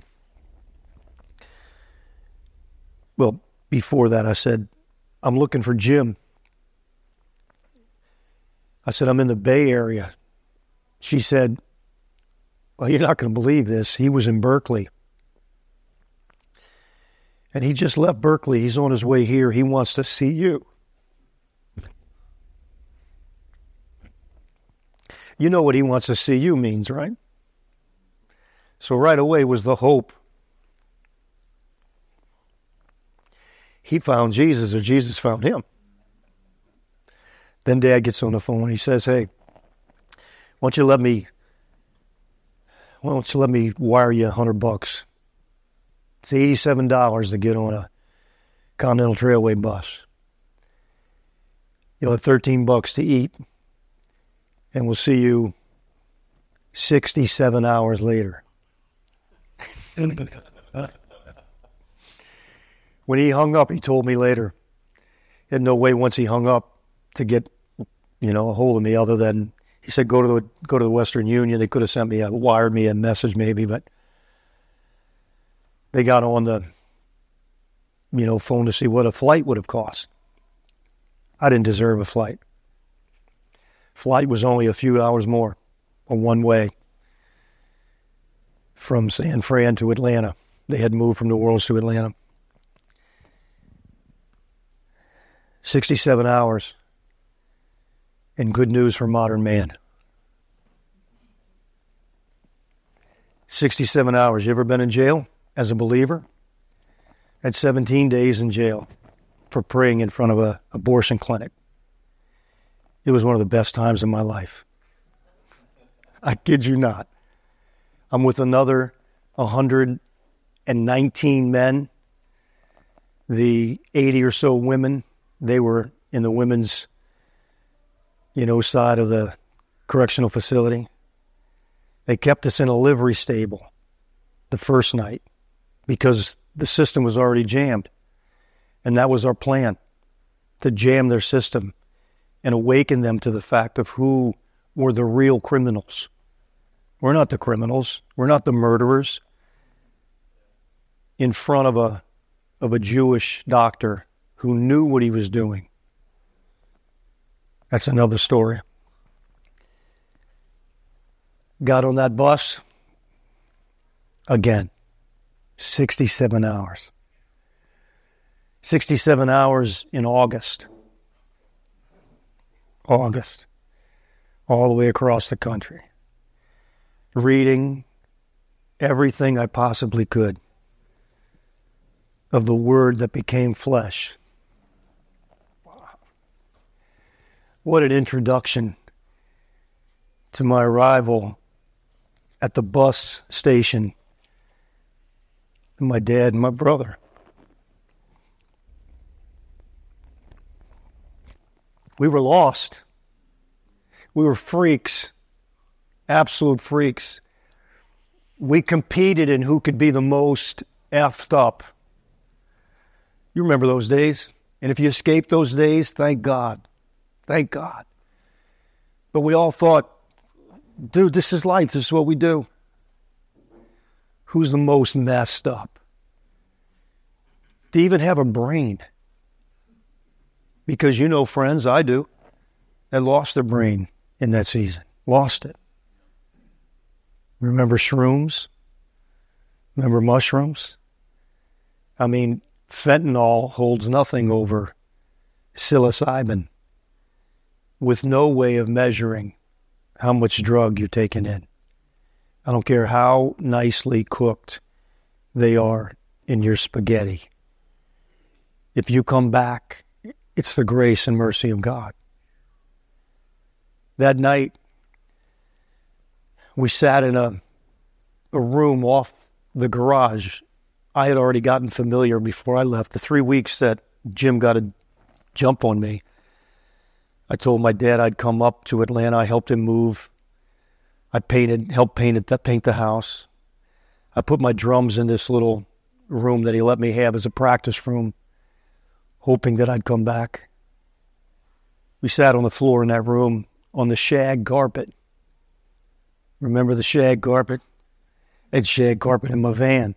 Well, before that, I said, I'm looking for Jim. I said, I'm in the Bay Area. She said, well, you're not going to believe this. He was in Berkeley. And he just left Berkeley. He's on his way here. He wants to see you. You know what he wants to see you means, right? So right away was the hope. He found Jesus, or Jesus found him. Then Dad gets on the phone. He says, hey, why don't you let me, why don't you let me wire you a hundred bucks? It's eighty-seven dollars to get on a Continental Trailway bus. You'll have thirteen bucks to eat. And we'll see you sixty-seven hours later. When he hung up, he told me later, he had no way once he hung up to get, you know, a hold of me other than, he said, go to the go to the Western Union. They could have sent me, a, wired me a message maybe, but they got on the, you know, phone to see what a flight would have cost. I didn't deserve a flight. Flight was only a few hours more, a one-way from San Fran to Atlanta. They had moved from New Orleans to Atlanta. sixty-seven hours, and good news for modern man. sixty-seven hours. You ever been in jail as a believer? Had seventeen days in jail for praying in front of an abortion clinic. It was one of the best times in my life. I kid you not. I'm with another one hundred nineteen men. The eighty or so women, they were in the women's, you know, side of the correctional facility. They kept us in a livery stable the first night. because the system was already jammed. And that was our plan, to jam their system and awaken them to the fact of who were the real criminals. We're not the criminals. We're not the murderers. In front of a of a Jewish doctor who knew what he was doing. That's another story. Got on that bus again. sixty-seven hours. sixty-seven hours in August. August. All the way across the country. Reading everything I possibly could of the Word that became flesh. Wow. What an introduction to my arrival at the bus station. My dad and my brother. We were lost. We were freaks. Absolute freaks. We competed in who could be the most effed up. You remember those days. And if you escaped those days, thank God. Thank God. But we all thought, dude, this is life. This is what we do. Who's the most messed up? To even have a brain. Because you know friends, I do, that lost their brain in that season. Lost it. Remember shrooms? Remember mushrooms? I mean, fentanyl holds nothing over psilocybin, with no way of measuring how much drug you're taking in. I don't care how nicely cooked they are in your spaghetti. If you come back, it's the grace and mercy of God. That night, we sat in a, a room off the garage. I had already gotten familiar before I left. The three weeks that Jim got a jump on me, I told my dad I'd come up to Atlanta. I helped him move. I painted, helped paint it, paint the house. I put my drums in this little room that he let me have as a practice room, hoping that I'd come back. We sat on the floor in that room on the shag carpet. Remember the shag carpet? I had shag carpet in my van.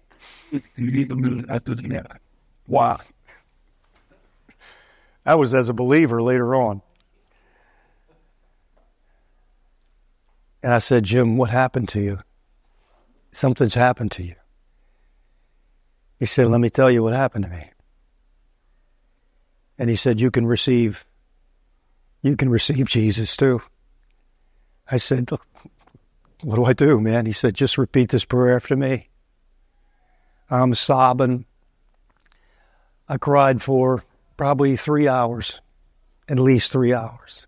Wow. I was as a believer later on. And I said, Jim, what happened to you? Something's happened to you. He said, let me tell you what happened to me. And he said, you can receive, you can receive Jesus too. I said, what do I do, man? He said, just repeat this prayer after me. I'm sobbing. I cried for probably three hours, at least three hours.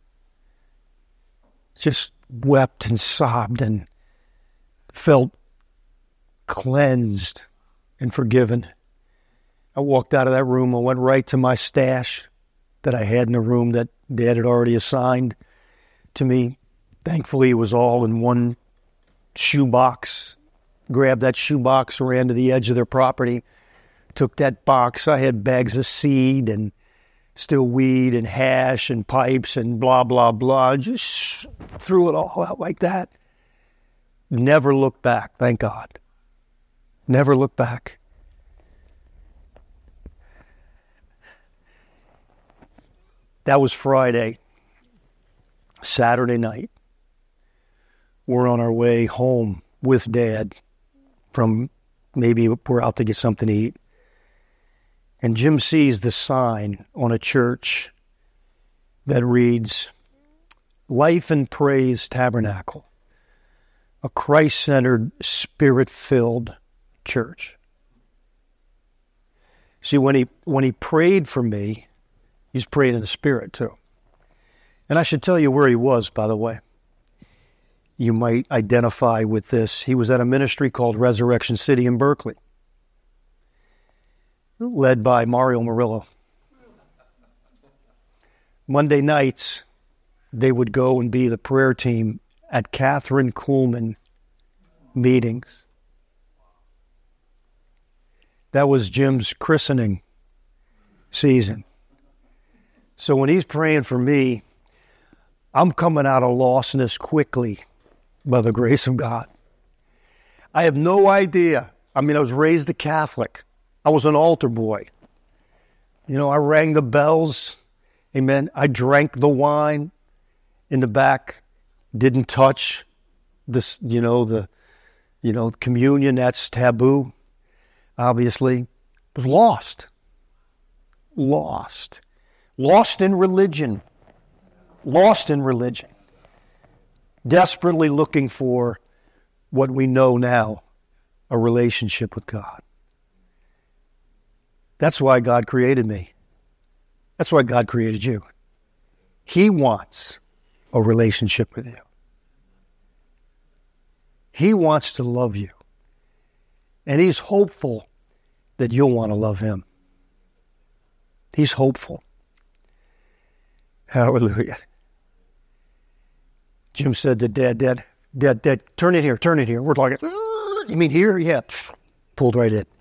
Just wept and sobbed and felt cleansed and forgiven. I walked out of that room and went right to my stash that I had in the room that Dad had already assigned to me. Thankfully, it was all in one shoebox. Grabbed that shoebox, ran to the edge of their property, took that box. I had bags of seed and still weed and hash and pipes and blah, blah, blah. Just threw it all out like that. Never looked back, thank God. Never looked back. That was Friday. Saturday night, we're on our way home with Dad from maybe we're out to get something to eat. And Jim sees the sign on a church that reads, Life and Praise Tabernacle, a Christ-centered, Spirit-filled church. See, when he when he prayed for me, he's praying in the Spirit too. And I should tell you where he was, by the way. You might identify with this. He was at a ministry called Resurrection City in Berkeley, led by Mario Murillo. Monday nights, they would go and be the prayer team at Catherine Kuhlman meetings. That was Jim's christening season. So when he's praying for me, I'm coming out of lostness quickly by the grace of God. I have no idea. I mean, I was raised a Catholic. I was an altar boy. You know, I rang the bells. Amen. I drank the wine in the back. Didn't touch this, you know, the, you know, communion. That's taboo, obviously. Was lost. Lost. Lost in religion. Lost in religion. Desperately looking for what we know now, a relationship with God. That's why God created me. That's why God created you. He wants a relationship with you. He wants to love you. And he's hopeful that you'll want to love him. He's hopeful. Hallelujah. Jim said to Dad, Dad, Dad, Dad, turn it here, turn it here. We're talking, you mean here? Yeah. Pulled right in.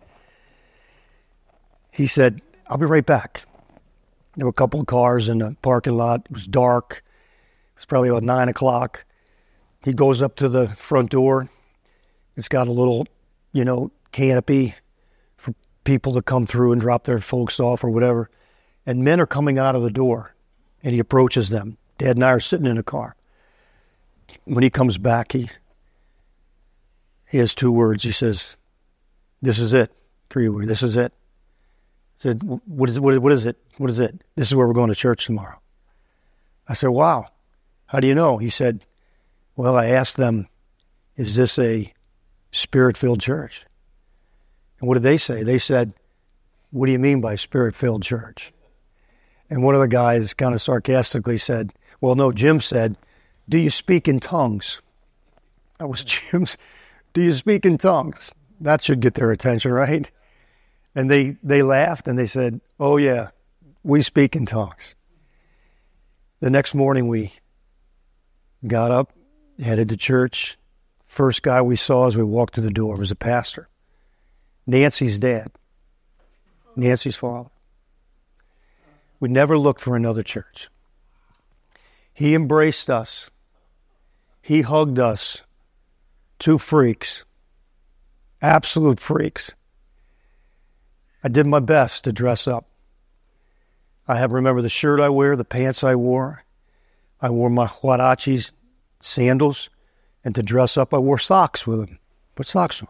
He said, I'll be right back. There were a couple of cars in the parking lot. It was dark. It was probably about nine o'clock. He goes up to the front door. It's got a little, you know, canopy for people to come through and drop their folks off or whatever. And men are coming out of the door, and he approaches them. Dad and I are sitting in a car. When he comes back, he he has two words. He says, this is it. Three words. This is it. I said, what is, what, what is it? What is it? This is where we're going to church tomorrow. I said, wow. How do you know? He said, well, I asked them, is this a spirit-filled church? And what did they say? They said, what do you mean by spirit-filled church? And one of the guys kind of sarcastically said, well, no, Jim said, do you speak in tongues? That was Jim's. Do you speak in tongues? That should get their attention, right? And they, they laughed and they said, oh yeah, we speak in tongues. The next morning we got up, headed to church. First guy we saw as we walked through the door was a pastor. Nancy's dad. Nancy's father. We never looked for another church. He embraced us. He hugged us. Two freaks. Absolute freaks. I did my best to dress up. I have remember the shirt I wear, the pants I wore. I wore my huaraches, sandals, and to dress up I wore socks with them. Put socks on.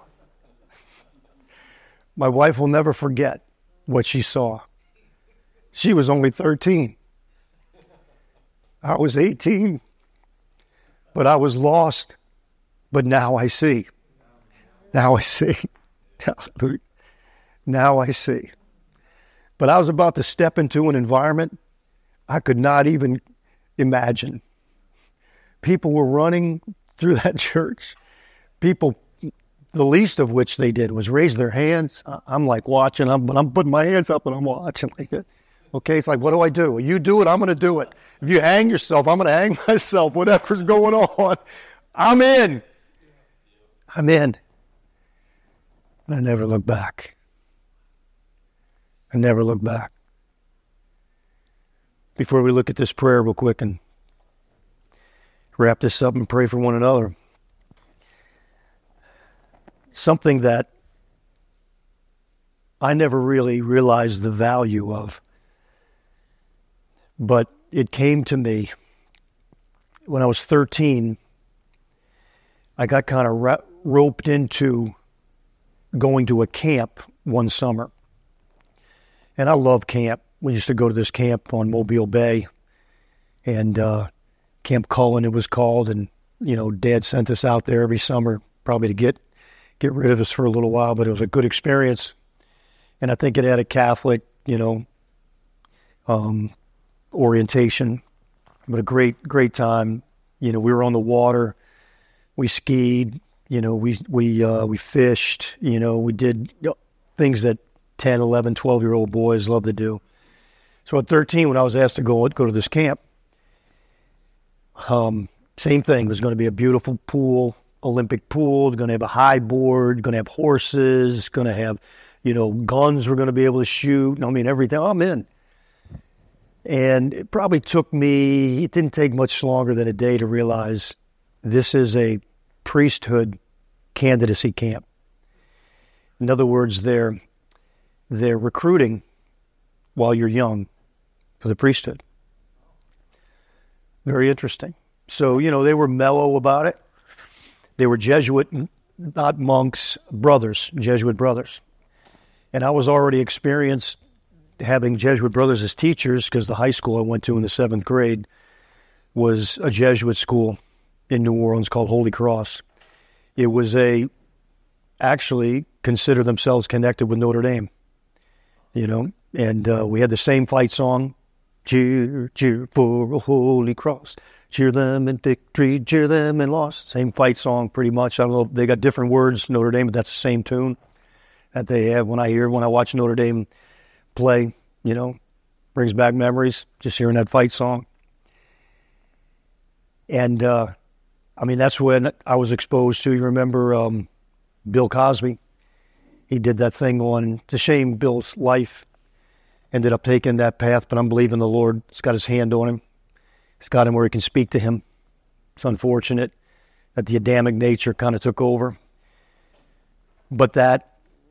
My wife will never forget what she saw. She was only thirteen. I was eighteen. But I was lost. But now I see. Now I see. Now I see. But I was about to step into an environment I could not even imagine. People were running through that church. People, the least of which they did was raise their hands. I'm like watching, I'm, but I'm putting my hands up and I'm watching like that. Okay, it's like, what do I do? You do it, I'm going to do it. If you hang yourself, I'm going to hang myself. Whatever's going on, I'm in. I'm in. And I never look back. I never look back. Before we look at this prayer real quick and wrap this up and pray for one another, something that I never really realized the value of, but it came to me when I was thirteen. I got kind of ra- roped into going to a camp one summer. And I love camp. We used to go to this camp on Mobile Bay, and uh, Camp Cullen it was called. And, you know, Dad sent us out there every summer probably to get, get rid of us for a little while, but it was a good experience. And I think it had a Catholic, you know, um, orientation, but a great, great time. You know, we were on the water. We skied, you know, we we uh, we fished, you know, we did things that ten, eleven, twelve-year-old boys love to do. So at thirteen, when I was asked to go go to this camp, um, same thing. It was going to be a beautiful pool, Olympic pool. It's going to have a high board, going to have horses, going to have You know, guns were going to be able to shoot. I mean, everything. I'm in. And it probably took me, it didn't take much longer than a day to realize this is a priesthood candidacy camp. In other words, they're, they're recruiting while you're young for the priesthood. Very interesting. So, you know, they were mellow about it. They were Jesuit, not monks, brothers, Jesuit brothers. And I was already experienced having Jesuit brothers as teachers because the high school I went to in the seventh grade was a Jesuit school in New Orleans called Holy Cross. It was a, actually consider themselves connected with Notre Dame, you know, and uh, we had the same fight song, cheer, cheer for a Holy Cross, cheer them in victory, cheer them in loss. Same fight song pretty much. I don't know if they got different words, Notre Dame, but that's the same tune that they have. When I hear, when I watch Notre Dame play, you know, brings back memories, just hearing that fight song. And, uh, I mean, that's when I was exposed to, you remember um, Bill Cosby? He did that thing on, it's a shame Bill's life ended up taking that path, but I'm believing the Lord has got his hand on him. He's got him where he can speak to him. It's unfortunate that the Adamic nature kind of took over. But that,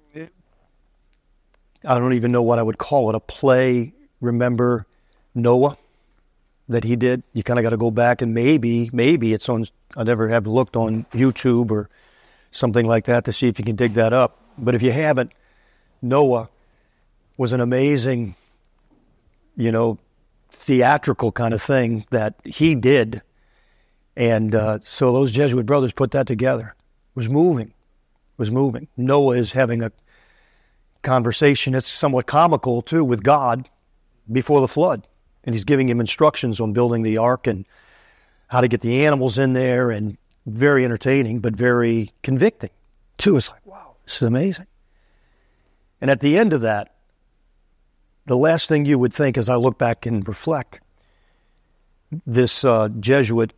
I don't even know what I would call it, a play, remember Noah, that he did? You kind of got to go back and maybe, maybe it's on, I never have looked on YouTube or something like that to see if you can dig that up. But if you haven't, Noah was an amazing, you know, theatrical kind of thing that he did. And uh, so those Jesuit brothers put that together. It was moving. It was moving. Noah is having a conversation, it's somewhat comical too, with God before the flood. And he's giving him instructions on building the ark and how to get the animals in there, and very entertaining, but very convicting too. It's like, wow, this is amazing. And at the end of that, the last thing you would think as I look back and reflect, this uh, Jesuit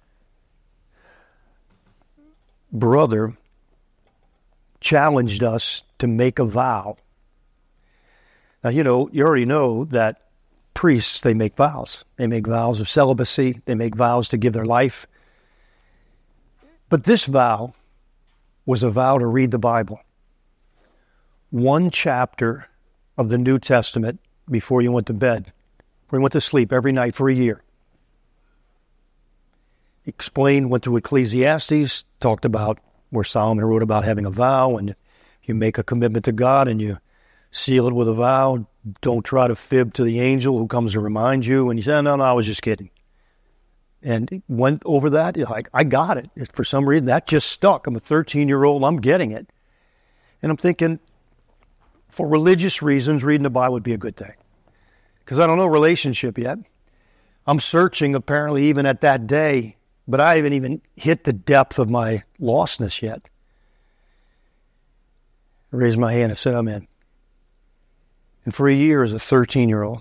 brother challenged us to make a vow. Now, you know, you already know that priests, they make vows. They make vows of celibacy. They make vows to give their life. But this vow was a vow to read the Bible. One chapter of the New Testament before you went to bed, before you went to sleep every night for a year. Explained, went to Ecclesiastes, talked about where Solomon wrote about having a vow, and you make a commitment to God and you seal it with a vow. Don't try to fib to the angel who comes to remind you. And you say, no, no, I was just kidding. And went over that, like, I got it. For some reason, that just stuck. I'm a thirteen-year-old, I'm getting it. And I'm thinking, for religious reasons, reading the Bible would be a good thing. Because I don't know relationship yet. I'm searching, apparently, even at that day, but I haven't even hit the depth of my lostness yet. I raised my hand and said, I'm in. And for a year, as a thirteen-year-old,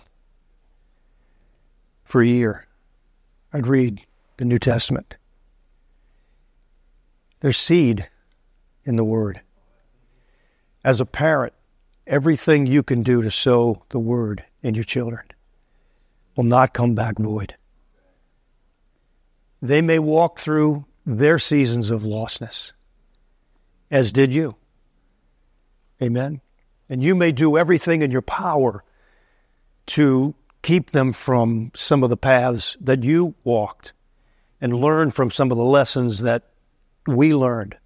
for a year, I'd read the New Testament. There's seed in the Word. As a parent, everything you can do to sow the Word in your children will not come back void. They may walk through their seasons of lostness, as did you. Amen? And you may do everything in your power to keep them from some of the paths that you walked and learn from some of the lessons that we learned.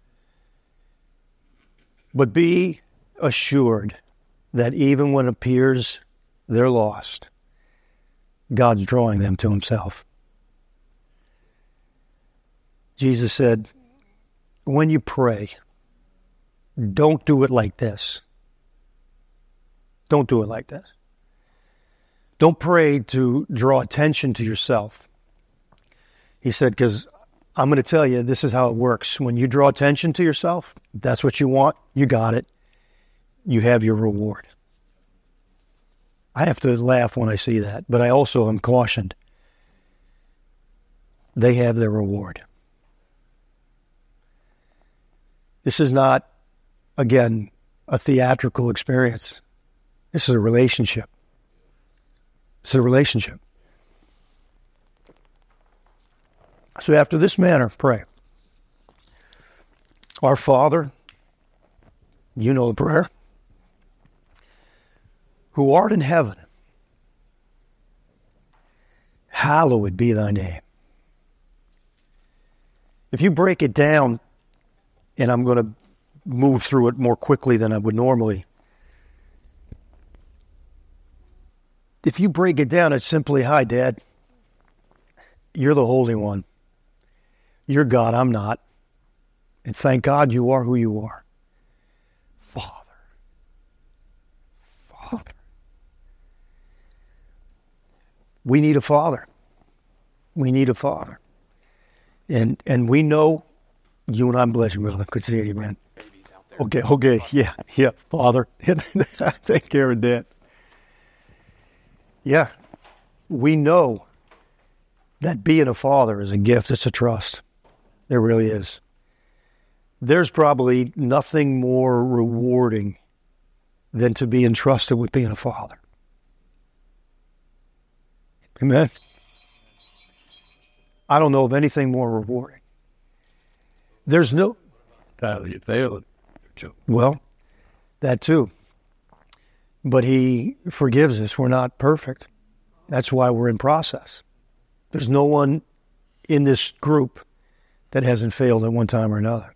But be assured that even when it appears they're lost, God's drawing them to himself. Jesus said, when you pray, don't do it like this. Don't do it like this. Don't pray to draw attention to yourself. He said, because I'm going to tell you, this is how it works. When you draw attention to yourself, if that's what you want, you got it. You have your reward. I have to laugh when I see that, but I also am cautioned. They have their reward. This is not, again, a theatrical experience. This is a relationship. It's a relationship. So after this manner, pray. Our Father, you know the prayer, who art in heaven, hallowed be thy name. If you break it down, and I'm going to move through it more quickly than I would normally, if you break it down, it's simply, hi, Dad, you're the Holy One. You're God, I'm not. And thank God you are who you are. Father. Father. We need a father. We need a father. And and we know, you and I, bless you, brother. Good seeing you, man. Okay, okay, yeah, yeah, Father. Take care of that. Yeah, we know that being a father is a gift. It's a trust. There really is. There's probably nothing more rewarding than to be entrusted with being a father. Amen? I don't know of anything more rewarding. There's no... Well, that too. But he forgives us. We're not perfect. That's why we're in process. There's no one in this group that hasn't failed at one time or another.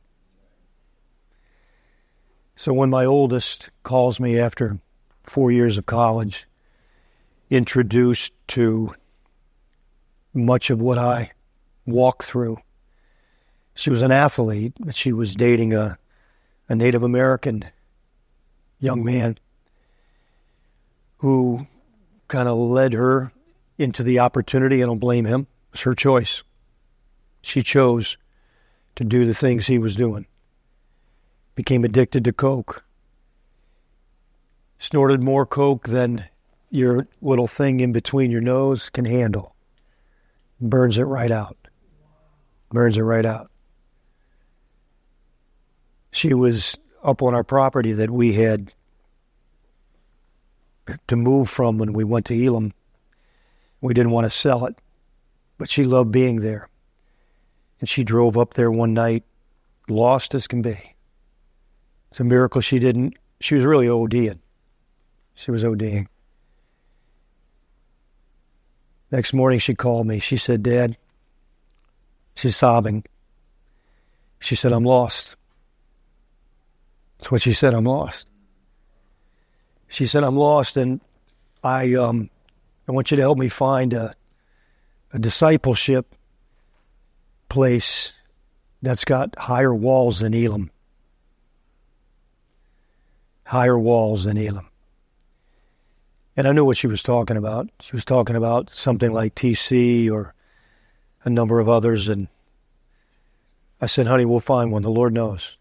So when my oldest calls me after four years of college, introduced to much of what I walked through, she was an athlete, but she was dating a, a Native American young man who kind of led her into the opportunity. I don't blame him. It's her choice. She chose to do the things he was doing. Became addicted to coke. Snorted more coke than your little thing in between your nose can handle. Burns it right out. Burns it right out. She was up on our property that we had to move from when we went to Elam. We didn't want to sell it, but she loved being there. And she drove up there one night, lost as can be. It's a miracle she didn't, she was really ODing. She was ODing. Next morning she called me. She said, Dad, she's sobbing. She said, I'm lost. That's what she said, I'm lost. She said, I'm lost, and I um, I want you to help me find a, a discipleship place that's got higher walls than Elam. Higher walls than Elam. And I knew what she was talking about. She was talking about something like T C or a number of others, and I said, honey, we'll find one. The Lord knows.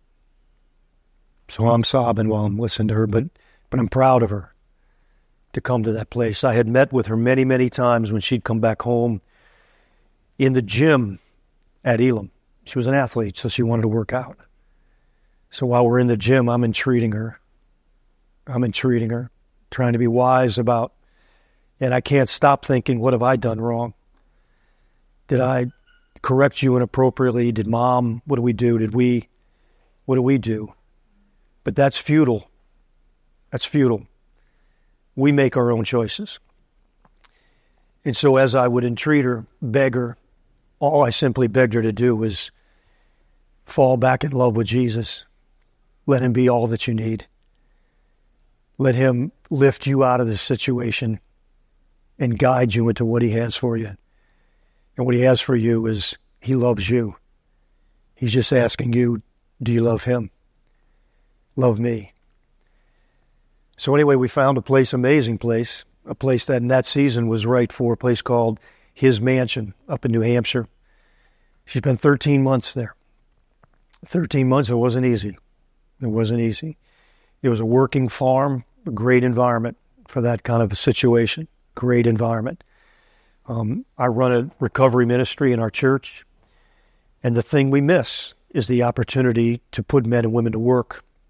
So I'm sobbing while I'm listening to her, but but I'm proud of her to come to that place. I had met with her many, many times when she'd come back home in the gym at Elam. She was an athlete, so she wanted to work out. So while we're in the gym, I'm entreating her. I'm entreating her, trying to be wise about, and I can't stop thinking, what have I done wrong? Did I correct you inappropriately? Did Mom, what do we do? Did we, what do we do? But that's futile. That's futile. We make our own choices. And so as I would entreat her, beg her, all I simply begged her to do was fall back in love with Jesus. Let him be all that you need. Let him lift you out of this situation and guide you into what he has for you. And what he has for you is he loves you. He's just asking you, do you love him? Love me. So anyway, we found a place, amazing place, a place that in that season was right for, a place called His Mansion up in New Hampshire. She spent thirteen months there. thirteen months, it wasn't easy. It wasn't easy. It was a working farm, a great environment for that kind of a situation, great environment. Um, I run a recovery ministry in our church, and the thing we miss is the opportunity to put men and women to work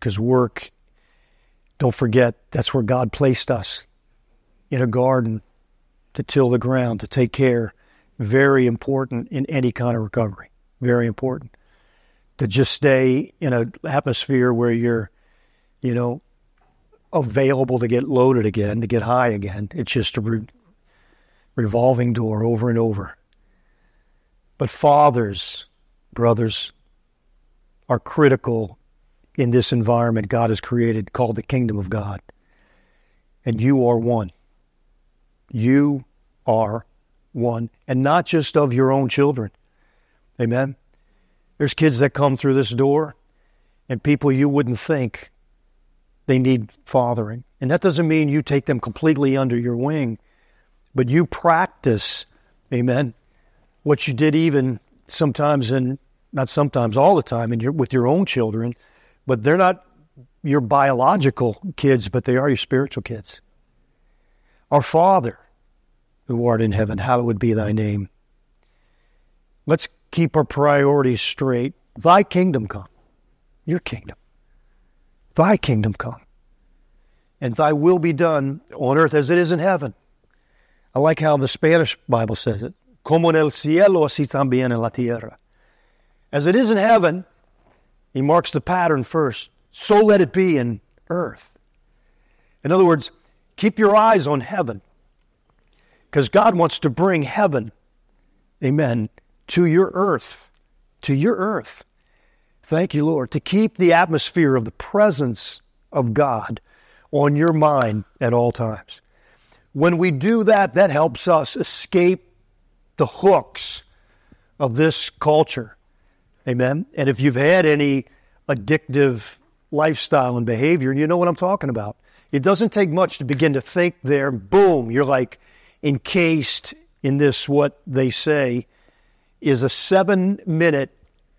because work, don't forget, that's where God placed us, in a garden, to till the ground, to take care. Very important in any kind of recovery. Very important. To just stay in an atmosphere where you're, you know, available to get loaded again, to get high again. It's just a re- revolving door over and over. But fathers, brothers, are critical in this environment God has created called the kingdom of God. And you are one. You are one. And not just of your own children. Amen? There's kids that come through this door and people you wouldn't think they need fathering. And that doesn't mean you take them completely under your wing, but you practice, amen, what you did even sometimes in, not sometimes, all the time in your, with your own children, but they're not your biological kids, but they are your spiritual kids. Our Father, who art in heaven, hallowed be thy name. Let's keep our priorities straight. Thy kingdom come. Your kingdom. Thy kingdom come. And thy will be done on earth as it is in heaven. I like how the Spanish Bible says it. Como en el cielo, así también en la tierra. As it is in heaven, he marks the pattern first. So let it be in earth. In other words, keep your eyes on heaven. Because God wants to bring heaven, amen, to your earth. To your earth. Thank you, Lord. To keep the atmosphere of the presence of God on your mind at all times. When we do that, that helps us escape the hooks of this culture. Amen. And if you've had any addictive lifestyle and behavior, you know what I'm talking about. It doesn't take much to begin to think there. Boom, you're like encased in this, what they say is a seven-minute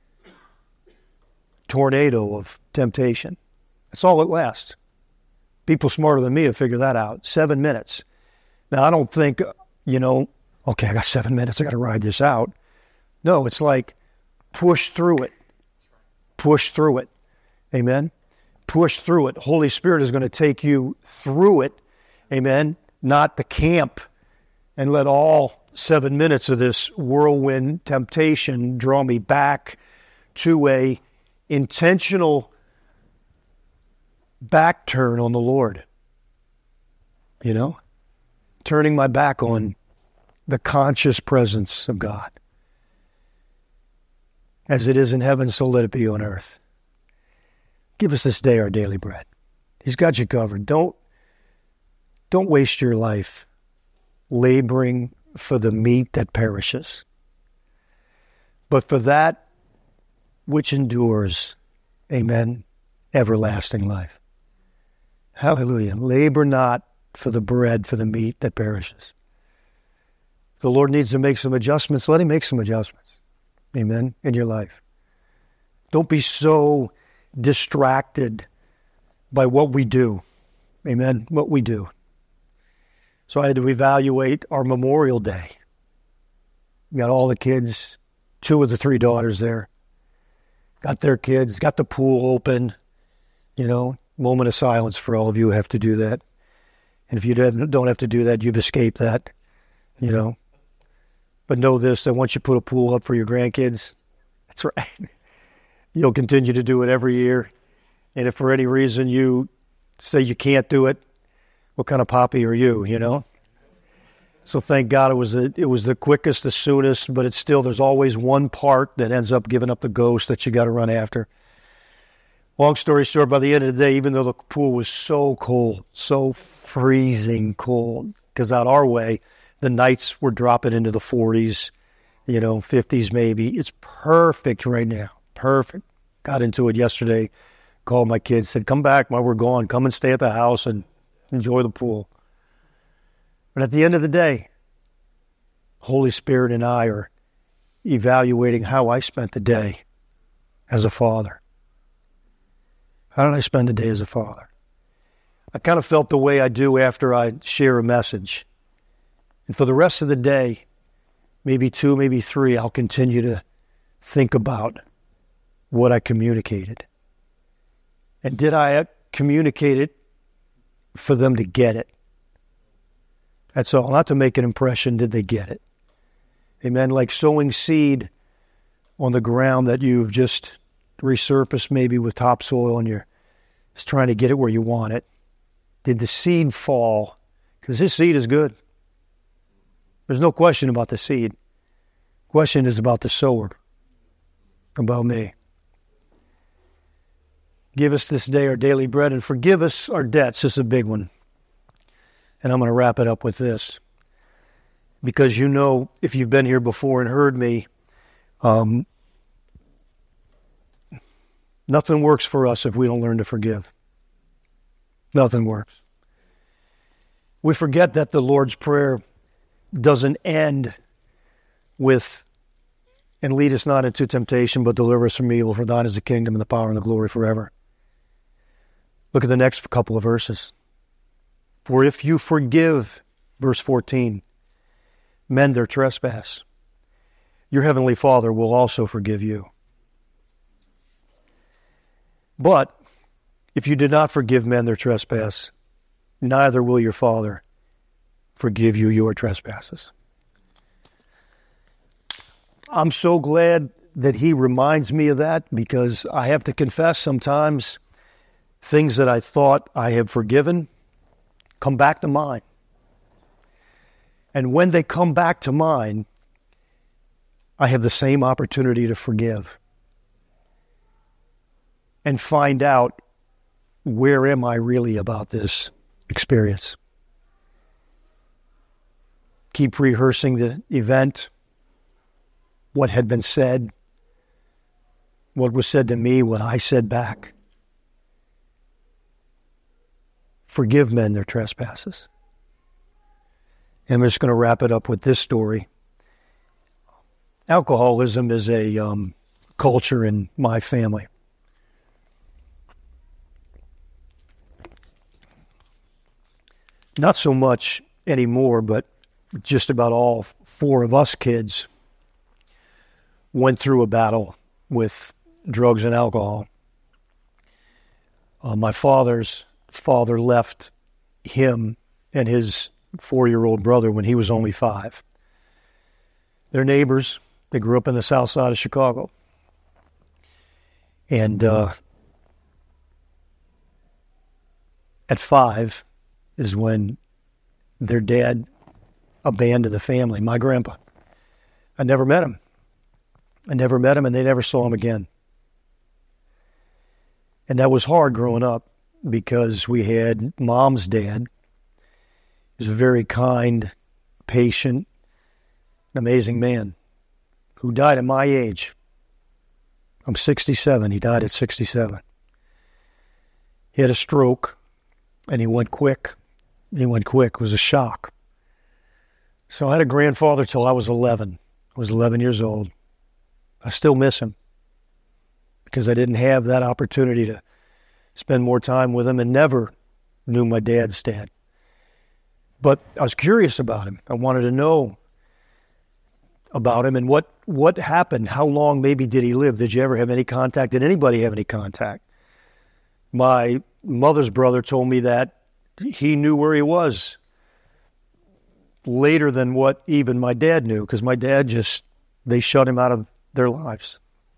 tornado of temptation. That's all it lasts. People smarter than me have figured that out. Seven minutes. Now, I don't think, you know, okay, I got seven minutes. I got to ride this out. No, it's like push through it. Push through it. Amen? Push through it. Holy Spirit is going to take you through it. Amen? Not the camp. And let all seven minutes of this whirlwind temptation draw me back to a intentional back turn on the Lord. You know? Turning my back on the conscious presence of God. As it is in heaven, so let it be on earth. Give us this day our daily bread. He's got you covered. Don't, don't waste your life laboring for the meat that perishes, but for that which endures, amen, everlasting life. Hallelujah. Labor not for the bread, for the meat that perishes. If the Lord needs to make some adjustments, let him make some adjustments. Amen, in your life. Don't be so distracted by what we do. Amen, what we do. So I had to evaluate our Memorial Day. We got all the kids, two of the three daughters there. Got their kids, got the pool open. You know, moment of silence for all of you who have to do that. And if you don't have to do that, you've escaped that, you know. But know this, that once you put a pool up for your grandkids, that's right, you'll continue to do it every year. And if for any reason you say you can't do it, what kind of poppy are you, you know? So thank God it was the, it was the quickest, the soonest, but it's still, there's always one part that ends up giving up the ghost that you got to run after. Long story short, by the end of the day, even though the pool was so cold, so freezing cold, because out our way, the nights were dropping into the forties, you know, fifties maybe. It's perfect right now. Perfect. Got into it yesterday. Called my kids, said, come back while we're gone. Come and stay at the house and enjoy the pool. But at the end of the day, Holy Spirit and I are evaluating how I spent the day as a father. How did I spend the day as a father? I kind of felt the way I do after I share a message. And for the rest of the day, maybe two, maybe three, I'll continue to think about what I communicated. And did I communicate it for them to get it? That's all. Not to make an impression, did they get it? Amen. Like sowing seed on the ground that you've just resurfaced maybe with topsoil and you're just trying to get it where you want it. Did the seed fall? Because this seed is good. There's no question about the seed. Question is about the sower, about me. Give us this day our daily bread and forgive us our debts. This is a big one. And I'm going to wrap it up with this. Because you know, if you've been here before and heard me, um, nothing works for us if we don't learn to forgive. Nothing works. We forget that the Lord's Prayer doesn't end with, and lead us not into temptation, but deliver us from evil, for thine is the kingdom and the power and the glory forever. Look at the next couple of verses. For if you forgive, verse fourteen, men their trespass, your heavenly Father will also forgive you. But if you do not forgive men their trespass, neither will your Father forgive you your trespasses. I'm so glad that he reminds me of that, because I have to confess sometimes things that I thought I have forgiven come back to mind. And when they come back to mind, I have the same opportunity to forgive and find out, where am I really about this experience? Keep rehearsing the event, what had been said, what was said to me, what I said back. Forgive men their trespasses. And I'm just going to wrap it up with this story. Alcoholism is a um, culture in my family. Not so much anymore, but just about all four of us kids went through a battle with drugs and alcohol. Uh, my father's father left him and his four-year-old brother when he was only five. They're neighbors. They grew up in the south side of Chicago. And uh, at five is when their dad abandoned the family, my grandpa. I never met him. I never met him, and they never saw him again. And that was hard growing up, because we had mom's dad. He was a very kind, patient, amazing man who died at my age. I'm sixty-seven. He died at sixty-seven. He had a stroke, and he went quick. He went quick. It was a shock. So I had a grandfather till I was eleven. I was eleven years old. I still miss him, because I didn't have that opportunity to spend more time with him, and never knew my dad's dad. But I was curious about him. I wanted to know about him and what, what happened. How long maybe did he live? Did you ever have any contact? Did anybody have any contact? My mother's brother told me that he knew where he was later than what even my dad knew, because my dad just, they shut him out of their lives.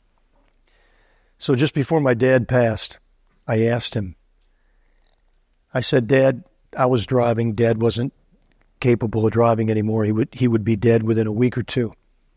So just before my dad passed, I asked him, I said, Dad, I was driving. Dad wasn't capable of driving anymore. He would, he would be dead within a week or two.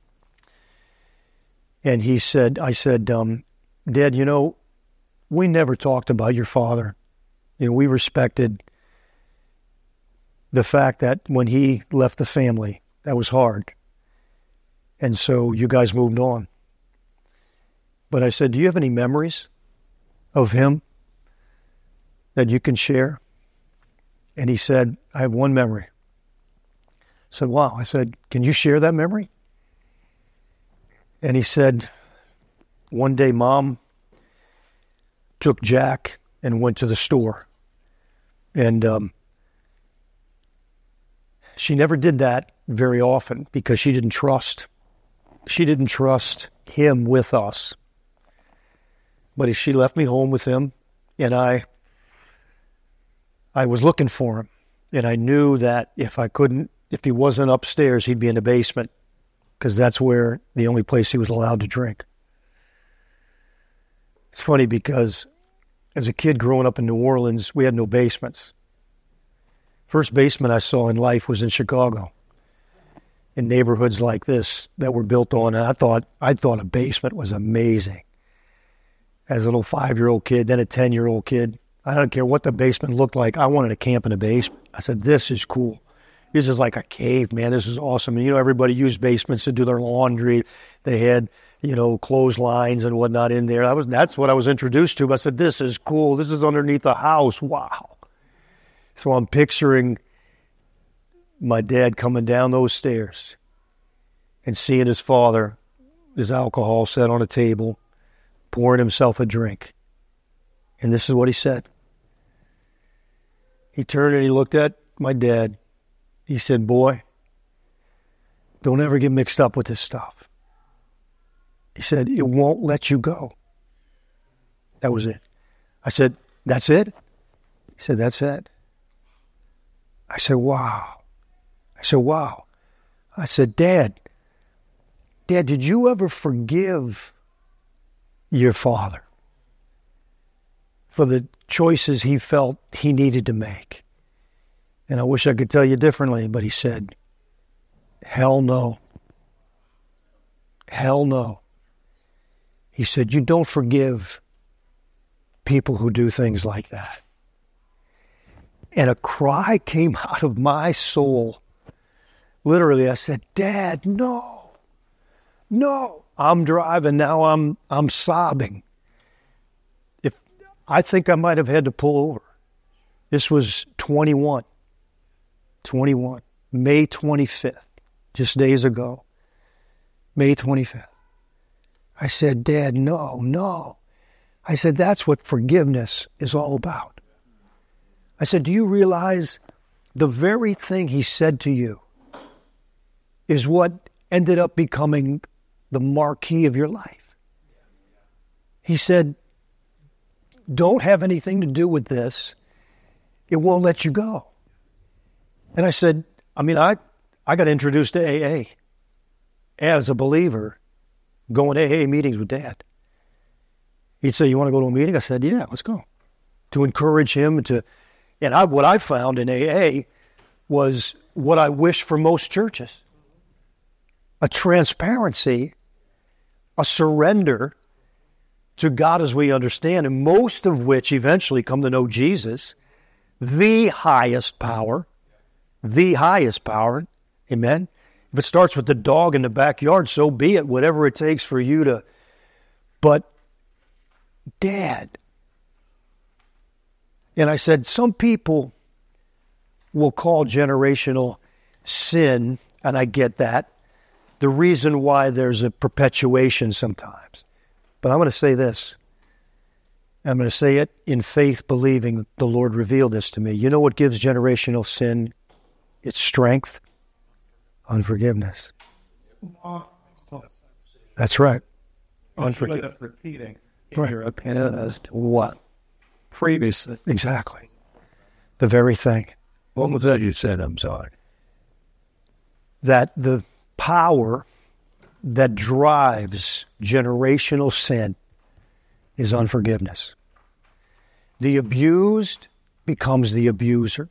And he said, I said, um, Dad, you know, we never talked about your father. You know, we respected the fact that when he left the family, that was hard. And so you guys moved on. But I said, do you have any memories of him that you can share? And he said, I have one memory. I said, wow. I said, can you share that memory? And he said, one day Mom took Jack and went to the store. And um, she never did that very often, because she didn't trust. She didn't trust him with us. But she left me home with him, and I, I was looking for him, and I knew that if I couldn't, if he wasn't upstairs, he'd be in the basement, because that's where the only place he was allowed to drink. It's funny because as a kid growing up in New Orleans, we had no basements. First basement I saw in life was in Chicago, in neighborhoods like this that were built on, and I thought I thought a basement was amazing. As a little five-year-old kid, then a ten-year-old kid, I don't care what the basement looked like. I wanted to camp in a basement. I said, this is cool. This is like a cave, man. This is awesome. And, you know, everybody used basements to do their laundry. They had, you know, clotheslines and whatnot in there. I was, that's what I was introduced to. I said, this is cool. This is underneath a house. Wow. So I'm picturing my dad coming down those stairs and seeing his father, his alcohol set on a table, pouring himself a drink. And this is what he said. He turned and he looked at my dad. He said, boy, don't ever get mixed up with this stuff. He said, it won't let you go. That was it. I said, that's it? He said, that's it. I said, wow. I said, wow. I said, Dad, Dad, did you ever forgive your father for the choices he felt he needed to make? And I wish I could tell you differently, but he said, hell no. Hell no. He said, you don't forgive people who do things like that. And a cry came out of my soul. Literally, I said, Dad, no. No. I'm driving now. I'm I'm sobbing. If I think I might have had to pull over. This was twenty-one. twenty-one. May twenty-fifth. Just days ago. May twenty-fifth. I said, Dad, no, no. I said, that's what forgiveness is all about. I said, do you realize the very thing he said to you is what ended up becoming the marquee of your life? He said, don't have anything to do with this. It won't let you go. And I said, I mean, I, I got introduced to A A as a believer, going to A A meetings with Dad. He'd say, you want to go to a meeting? I said, yeah, let's go. To encourage him to, and I, what I found in A A was what I wish for most churches. A transparency, a surrender to God as we understand, and most of which eventually come to know Jesus, the highest power, the highest power, amen? If it starts with the dog in the backyard, so be it, whatever it takes for you to, but Dad, and I said, some people will call generational sin, and I get that, the reason why there's a perpetuation sometimes. But I'm going to say this. I'm going to say it in faith, believing the Lord revealed this to me. You know what gives generational sin its strength? Unforgiveness. That's right. Unforgiveness. Repeating Right. your opinion as to what previously. Exactly. The very thing. What was that you said? I'm sorry. That the power that drives generational sin is unforgiveness. The abused becomes the abuser.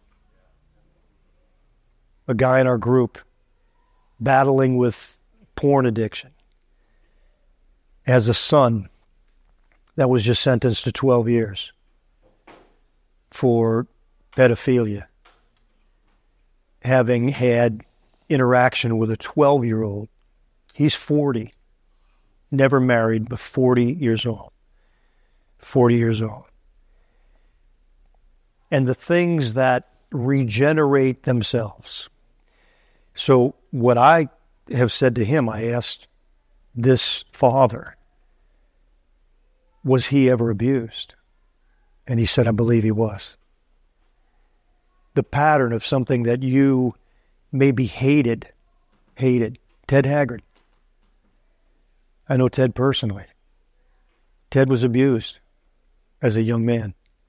A guy in our group battling with porn addiction has a son that was just sentenced to twelve years for pedophilia, having had interaction with a twelve-year-old. He's forty, never married, but forty years old. forty years old. And the things that regenerate themselves. So what I have said to him, I asked this father, was he ever abused? And he said, I believe he was. The pattern of something that you maybe hated, hated. Ted Haggard. I know Ted personally. Ted was abused as a young man.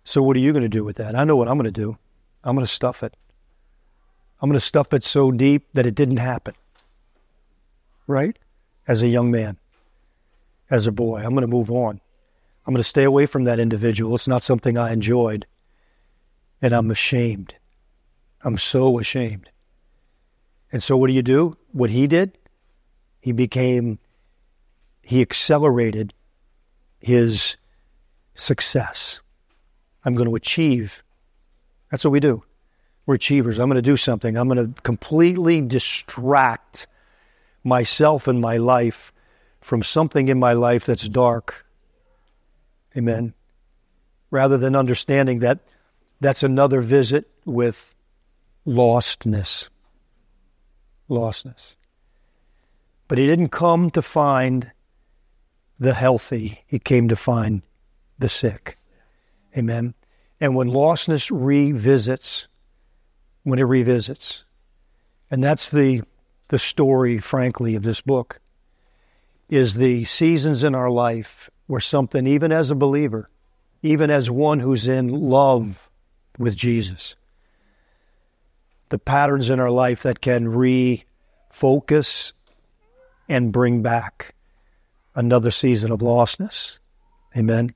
So what are you going to do with that? I know what I'm going to do. I'm going to stuff it. I'm going to stuff it so deep that it didn't happen. Right? As a young man, as a boy, I'm going to move on. I'm going to stay away from that individual. It's not something I enjoyed. And I'm ashamed. I'm so ashamed. And so what do you do? What he did? He became, he accelerated his success. I'm going to achieve. That's what we do. We're achievers. I'm going to do something. I'm going to completely distract myself and my life from something in my life that's dark. Amen. Rather than understanding that that's another visit with lostness. Lostness. But he didn't come to find the healthy. He came to find the sick. Amen. And when lostness revisits, when it revisits, and that's the the story, frankly, of this book, is the seasons in our life where something, even as a believer, even as one who's in love with Jesus, the patterns in our life that can refocus and bring back another season of lostness. Amen.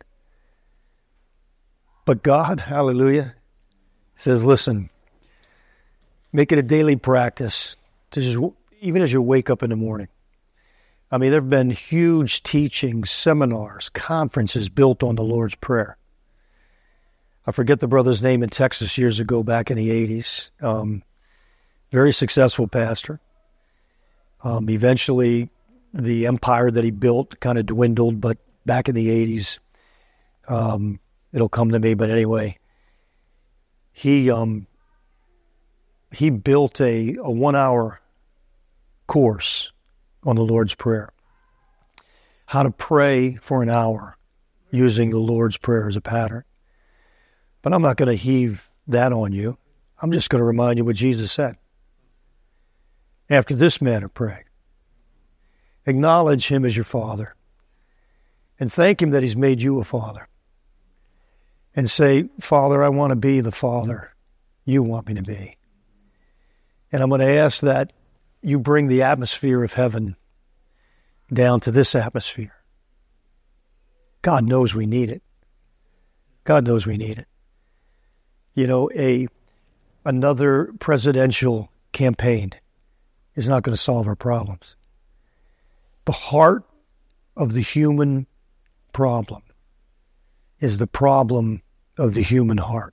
But God, hallelujah, says, listen, make it a daily practice to just, even as you wake up in the morning. I mean, there have been huge teachings, seminars, conferences built on the Lord's Prayer. I forget the brother's name in Texas years ago, back in the eighties. Um, very successful pastor. Um, eventually, the empire that he built kind of dwindled, but back in the eighties, um, it'll come to me. But anyway, he um, he built a, a one-hour course on the Lord's Prayer. How to pray for an hour using the Lord's Prayer as a pattern. But I'm not going to heave that on you. I'm just going to remind you what Jesus said. After this manner, pray. Acknowledge him as your Father. And thank him that he's made you a father. And say, Father, I want to be the father you want me to be. And I'm going to ask that you bring the atmosphere of heaven down to this atmosphere. God knows we need it. God knows we need it. You know, a another presidential campaign is not going to solve our problems. The heart of the human problem is the problem of the human heart.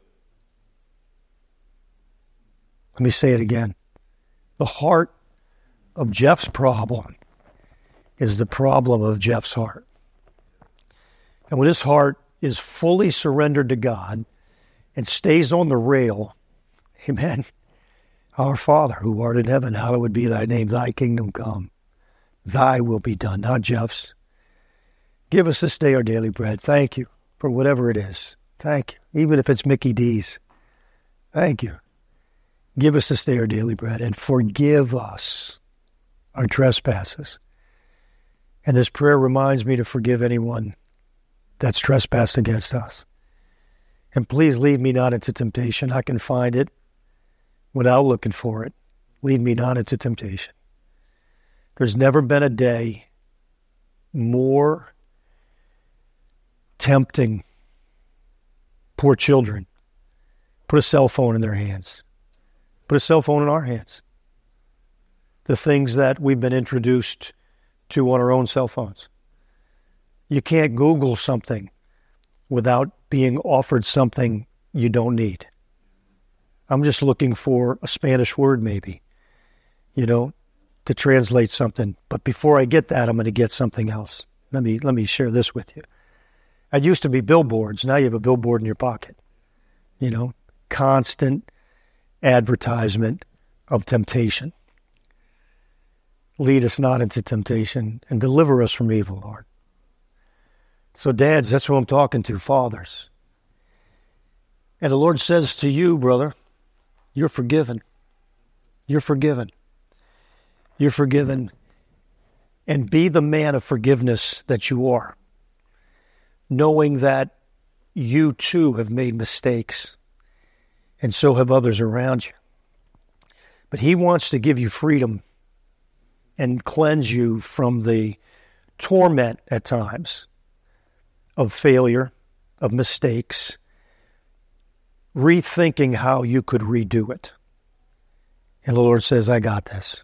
Let me say it again. The heart of Jeff's problem is the problem of Jeff's heart. And when his heart is fully surrendered to God and stays on the rail, amen, our Father who art in heaven, hallowed be thy name, thy kingdom come, thy will be done, not Jeff's. Give us this day our daily bread. Thank you for whatever it is. Thank you. Even if it's Mickey D's. Thank you. Give us this day our daily bread and forgive us our trespasses. And this prayer reminds me to forgive anyone that's trespassed against us. And please lead me not into temptation. I can find it without looking for it. Lead me not into temptation. There's never been a day more tempting. Poor children. Put a cell phone in their hands. Put a cell phone in our hands. The things that we've been introduced to on our own cell phones. You can't Google something without being offered something you don't need. I'm just looking for a Spanish word maybe, you know, to translate something. But before I get that, I'm going to get something else. Let me let me share this with you. It used to be billboards. Now you have a billboard in your pocket. You know, constant advertisement of temptation. Lead us not into temptation and deliver us from evil, Lord. So dads, that's who I'm talking to, fathers. And the Lord says to you, brother, you're forgiven. You're forgiven. You're forgiven. And be the man of forgiveness that you are. Knowing that you too have made mistakes, and so have others around you. But he wants to give you freedom and cleanse you from the torment at times of failure, of mistakes, rethinking how you could redo it. And the Lord says, I got this.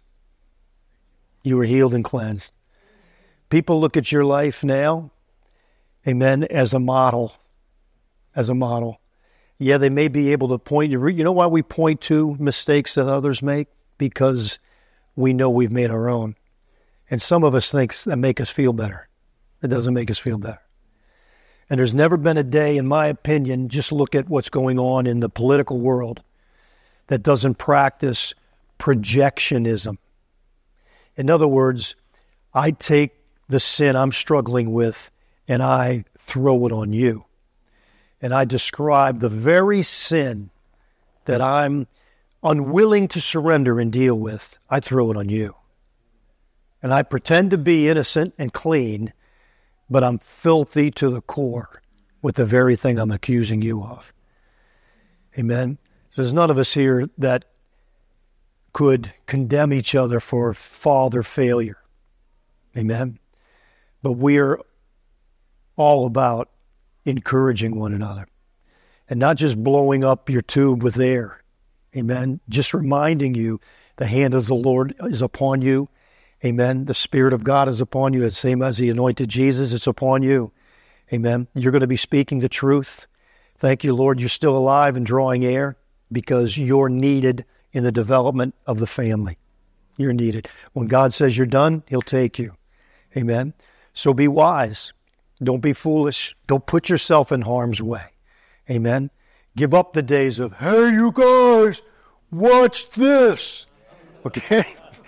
You were healed and cleansed. People look at your life now, amen, as a model, as a model. Yeah, they may be able to point you. You know why we point to mistakes that others make? Because we know we've made our own. And some of us think that make us feel better. It doesn't make us feel better. And there's never been a day, in my opinion, just look at what's going on in the political world, that doesn't practice projectionism. In other words, I take the sin I'm struggling with and I throw it on you. And I describe the very sin that I'm unwilling to surrender and deal with, I throw it on you. And I pretend to be innocent and clean, but I'm filthy to the core with the very thing I'm accusing you of. Amen? So there's none of us here that could condemn each other for father failure. Amen? But we're all about encouraging one another and not just blowing up your tube with air. Amen? Just reminding you the hand of the Lord is upon you. Amen? The Spirit of God is upon you. The same as He anointed Jesus, it's upon you. Amen? You're going to be speaking the truth. Thank you, Lord, you're still alive and drawing air because you're needed in the development of the family. You're needed. When God says you're done, He'll take you. Amen? So be wise. Don't be foolish. Don't put yourself in harm's way. Amen? Give up the days of, hey, you guys, watch this. Okay?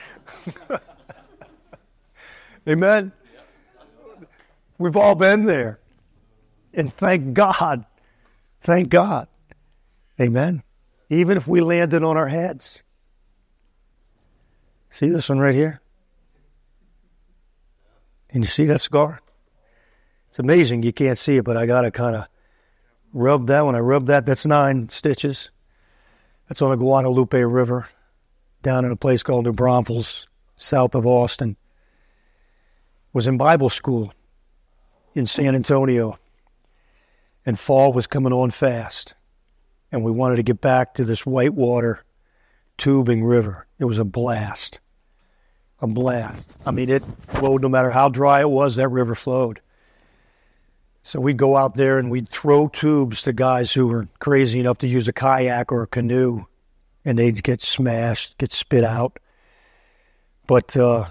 Amen? We've all been there. And thank God. Thank God. Amen? Even if we landed on our heads. See this one right here? Can you see that scar? It's amazing. You can't see it, but I got to kind of rub that. When I rub that, that's nine stitches. That's on the Guadalupe River down in a place called New Braunfels, south of Austin. Was in Bible school in San Antonio. And fall was coming on fast. And we wanted to get back to this whitewater tubing river. It was a blast. A blast. I mean, it flowed no matter how dry it was, that river flowed. So we'd go out there and we'd throw tubes to guys who were crazy enough to use a kayak or a canoe. And they'd get smashed, get spit out. But uh,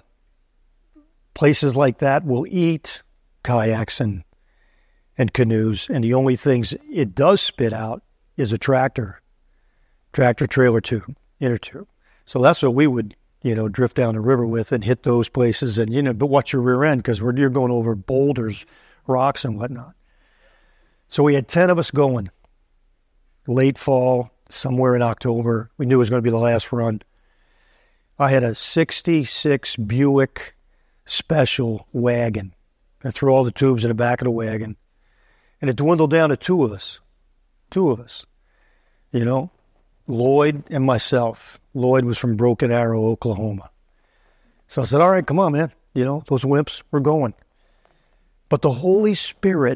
places like that will eat kayaks and, and canoes. And the only things it does spit out is a tractor, tractor trailer tube, inner tube. So that's what we would, you know, drift down the river with and hit those places. And, you know, but watch your rear end because we're you're going over boulders, rocks and whatnot. So we had ten of us going. Late fall, somewhere in October. We knew it was going to be the last run. I had a sixty-six Buick Special wagon. I threw all the tubes in the back of the wagon. And it dwindled down to two of us. Two of us. You know, Lloyd and myself. Lloyd was from Broken Arrow, Oklahoma. So I said, all right, come on, man. You know, those wimps, we're going. But the Holy Spirit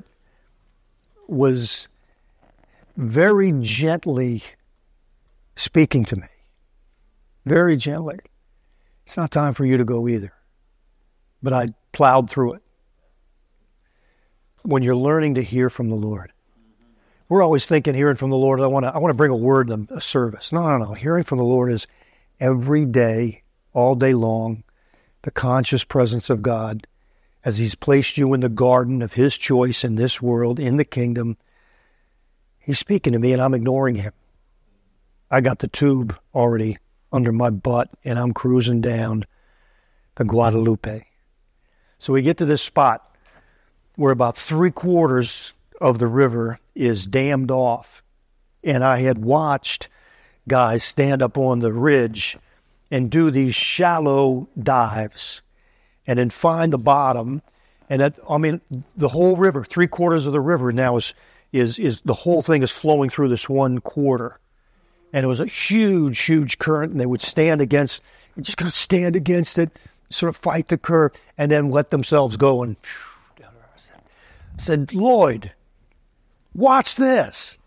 was very gently speaking to me. Very gently. It's not time for you to go either. But I plowed through it. When you're learning to hear from the Lord. We're always thinking hearing from the Lord, I want to I want to bring a word in a service. No, no, no. Hearing from the Lord is every day, all day long, the conscious presence of God as He's placed you in the garden of His choice in this world, in the kingdom. He's speaking to me and I'm ignoring Him. I got the tube already under my butt and I'm cruising down the Guadalupe. So we get to this spot where about three quarters of the river is dammed off. And I had watched guys stand up on the ridge and do these shallow dives and then find the bottom. And that, I mean, the whole river, three quarters of the river now is, is is the whole thing is flowing through this one quarter. And it was a huge, huge current, and they would stand against, just kind of stand against it, sort of fight the current, and then let themselves go. And I said, Lloyd, watch this.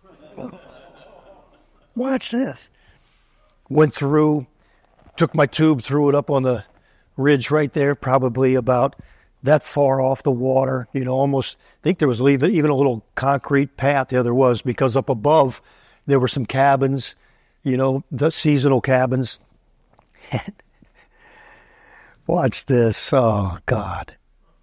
Watch this. Went through, took my tube, threw it up on the ridge right there, probably about that far off the water, you know, almost, I think there was even, even a little concrete path there there was, because up above there were some cabins, you know, the seasonal cabins. Watch this. Oh, God.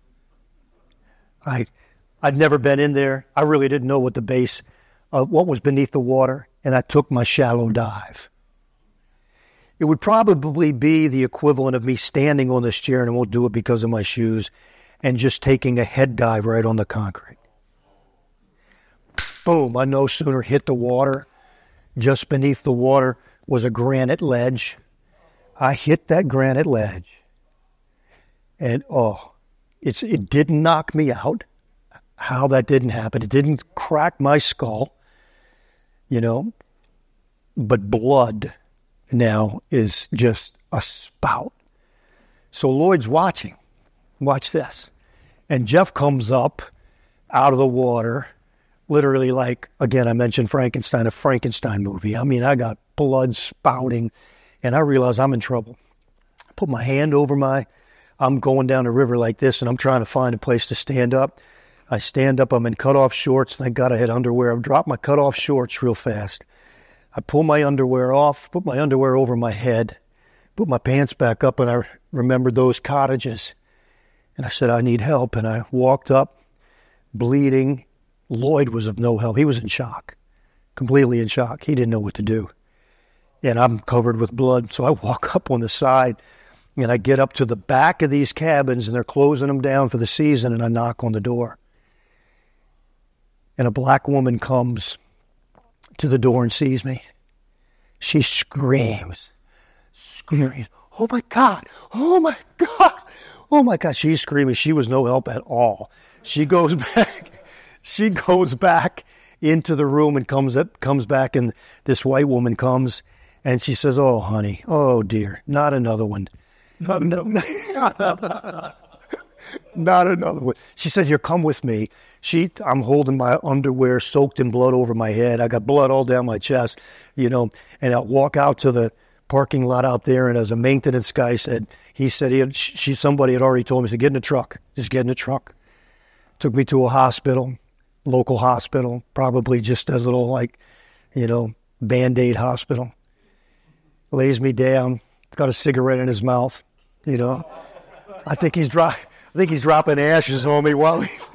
I, I'd never been in there. I really didn't know what the base, uh, what was beneath the water, and I took my shallow dive. It would probably be the equivalent of me standing on this chair, and I won't do it because of my shoes, and just taking a head dive right on the concrete. Boom, I no sooner hit the water. Just beneath the water was a granite ledge. I hit that granite ledge. And, oh, it's it didn't knock me out. How that didn't happen. It didn't crack my skull, you know. But blood now is just a spout. So Lloyd's watching. Watch this. And Jeff comes up out of the water, literally like, again, I mentioned Frankenstein, a Frankenstein movie. I mean, I got blood spouting, and I realize I'm in trouble. I put my hand over my, I'm going down the river like this, and I'm trying to find a place to stand up. I stand up, I'm in cutoff shorts. Thank God I had underwear. I dropped my cutoff shorts real fast. I pull my underwear off, put my underwear over my head, put my pants back up, and I remembered those cottages. And I said, I need help. And I walked up, bleeding. Lloyd was of no help. He was in shock, completely in shock. He didn't know what to do. And I'm covered with blood. So I walk up on the side, and I get up to the back of these cabins, and they're closing them down for the season, and I knock on the door. And a black woman comes to the door and sees me. She screams, screams, oh my God, oh my God, oh my God. She's screaming. She was no help at all. She goes back, she goes back into the room and comes up, comes back, and this white woman comes, and she says, oh, honey, oh dear, not another one. Not another, not another one. She said, here, come with me. She, I'm holding my underwear soaked in blood over my head. I got blood all down my chest, you know, and I walk out to the parking lot out there, and as a maintenance guy said, he said, he had, she, somebody had already told me, he said, get in the truck, just get in the truck. Took me to a hospital, local hospital, probably just as a little, like, you know, Band-Aid hospital. Lays me down, got a cigarette in his mouth, you know. I think he's dry. I think he's dropping ashes on me while he's,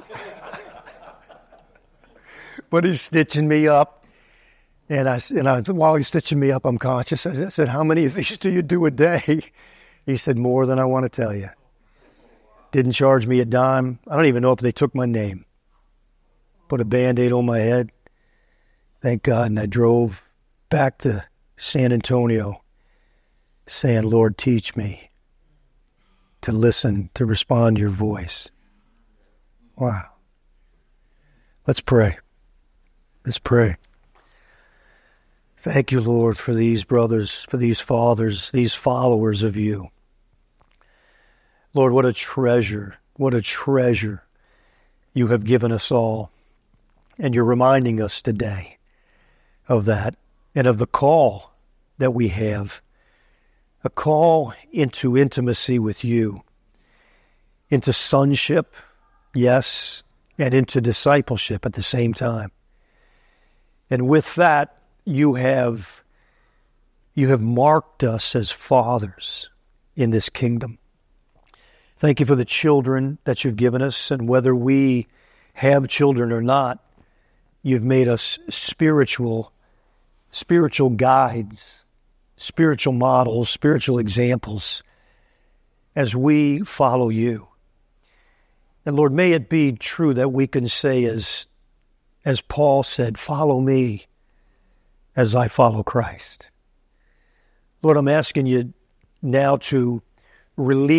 but he's stitching me up. And I, and I, while he's stitching me up, I'm conscious. I said, how many of these do you do a day? He said, more than I want to tell you. Didn't charge me a dime. I don't even know if they took my name. Put a Band-Aid on my head. Thank God. And I drove back to San Antonio saying, Lord, teach me to listen, to respond to your voice. Wow. Let's pray. Let's pray. Thank you, Lord, for these brothers, for these fathers, these followers of you. Lord, what a treasure, what a treasure you have given us all. And you're reminding us today of that and of the call that we have, a call into intimacy with you, into sonship, yes, and into discipleship at the same time. And with that, you have, you have marked us as fathers in this kingdom. Thank you for the children that you've given us, and whether we have children or not, you've made us spiritual, spiritual guides, spiritual models, spiritual examples as we follow you. And Lord, may it be true that we can say, as, as Paul said, follow me as I follow Christ. Lord, I'm asking you now to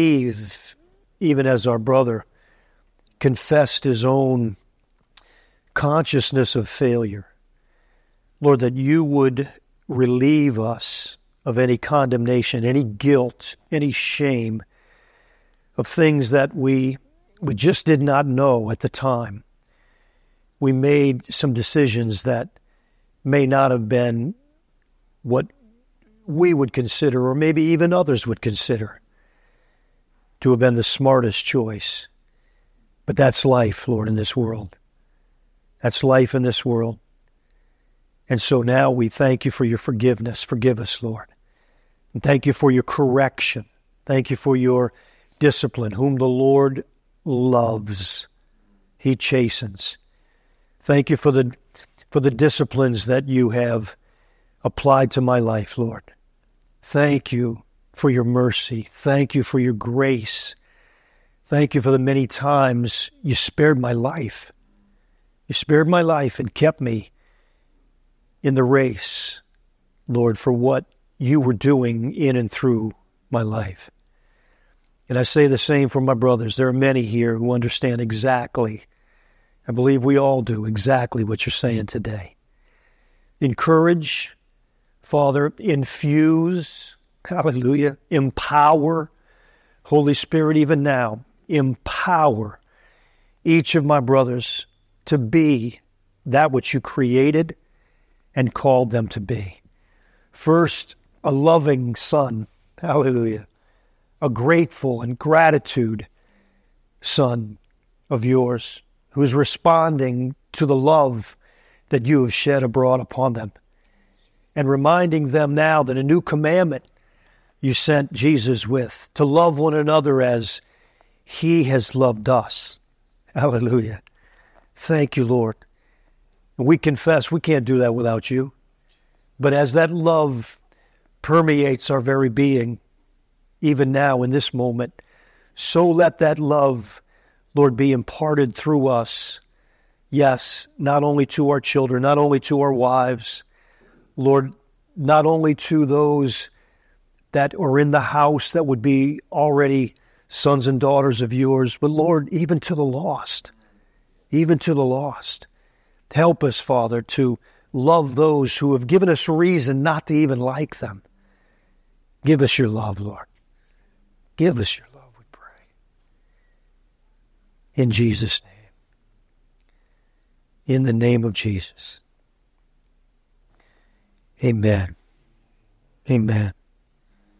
relieve, even as our brother confessed his own consciousness of failure. Lord, that you would relieve us of any condemnation, any guilt, any shame of things that we, we just did not know at the time. We made some decisions that may not have been what we would consider, or maybe even others would consider, to have been the smartest choice. But that's life, Lord, in this world. That's life in this world. And so now we thank you for your forgiveness. Forgive us, Lord. And thank you for your correction. Thank you for your discipline. Whom the Lord loves, he chastens. Thank you for the for the disciplines that you have applied to my life, Lord. Thank you for your mercy. Thank you for your grace. Thank you for the many times you spared my life. You spared my life and kept me in the race, Lord, for what you were doing in and through my life. And I say the same for my brothers. There are many here who understand exactly, I believe we all do, exactly what you're saying today. Encourage, Father, infuse, hallelujah, empower, Holy Spirit, even now, empower each of my brothers to be that which you created and called them to be. First, a loving son, hallelujah, a grateful and gratitude son of yours who is responding to the love that you have shed abroad upon them, and reminding them now that a new commandment you sent Jesus with, to love one another as he has loved us. Hallelujah. Thank you, Lord. We confess we can't do that without you. But as that love permeates our very being, even now in this moment, so let that love, Lord, be imparted through us. Yes, not only to our children, not only to our wives, Lord, not only to those that are in the house that would be already sons and daughters of yours, but Lord, even to the lost, even to the lost. Help us, Father, to love those who have given us reason not to even like them. Give us your love, Lord. Give us your love, we pray. In Jesus' name. In the name of Jesus. Amen. Amen.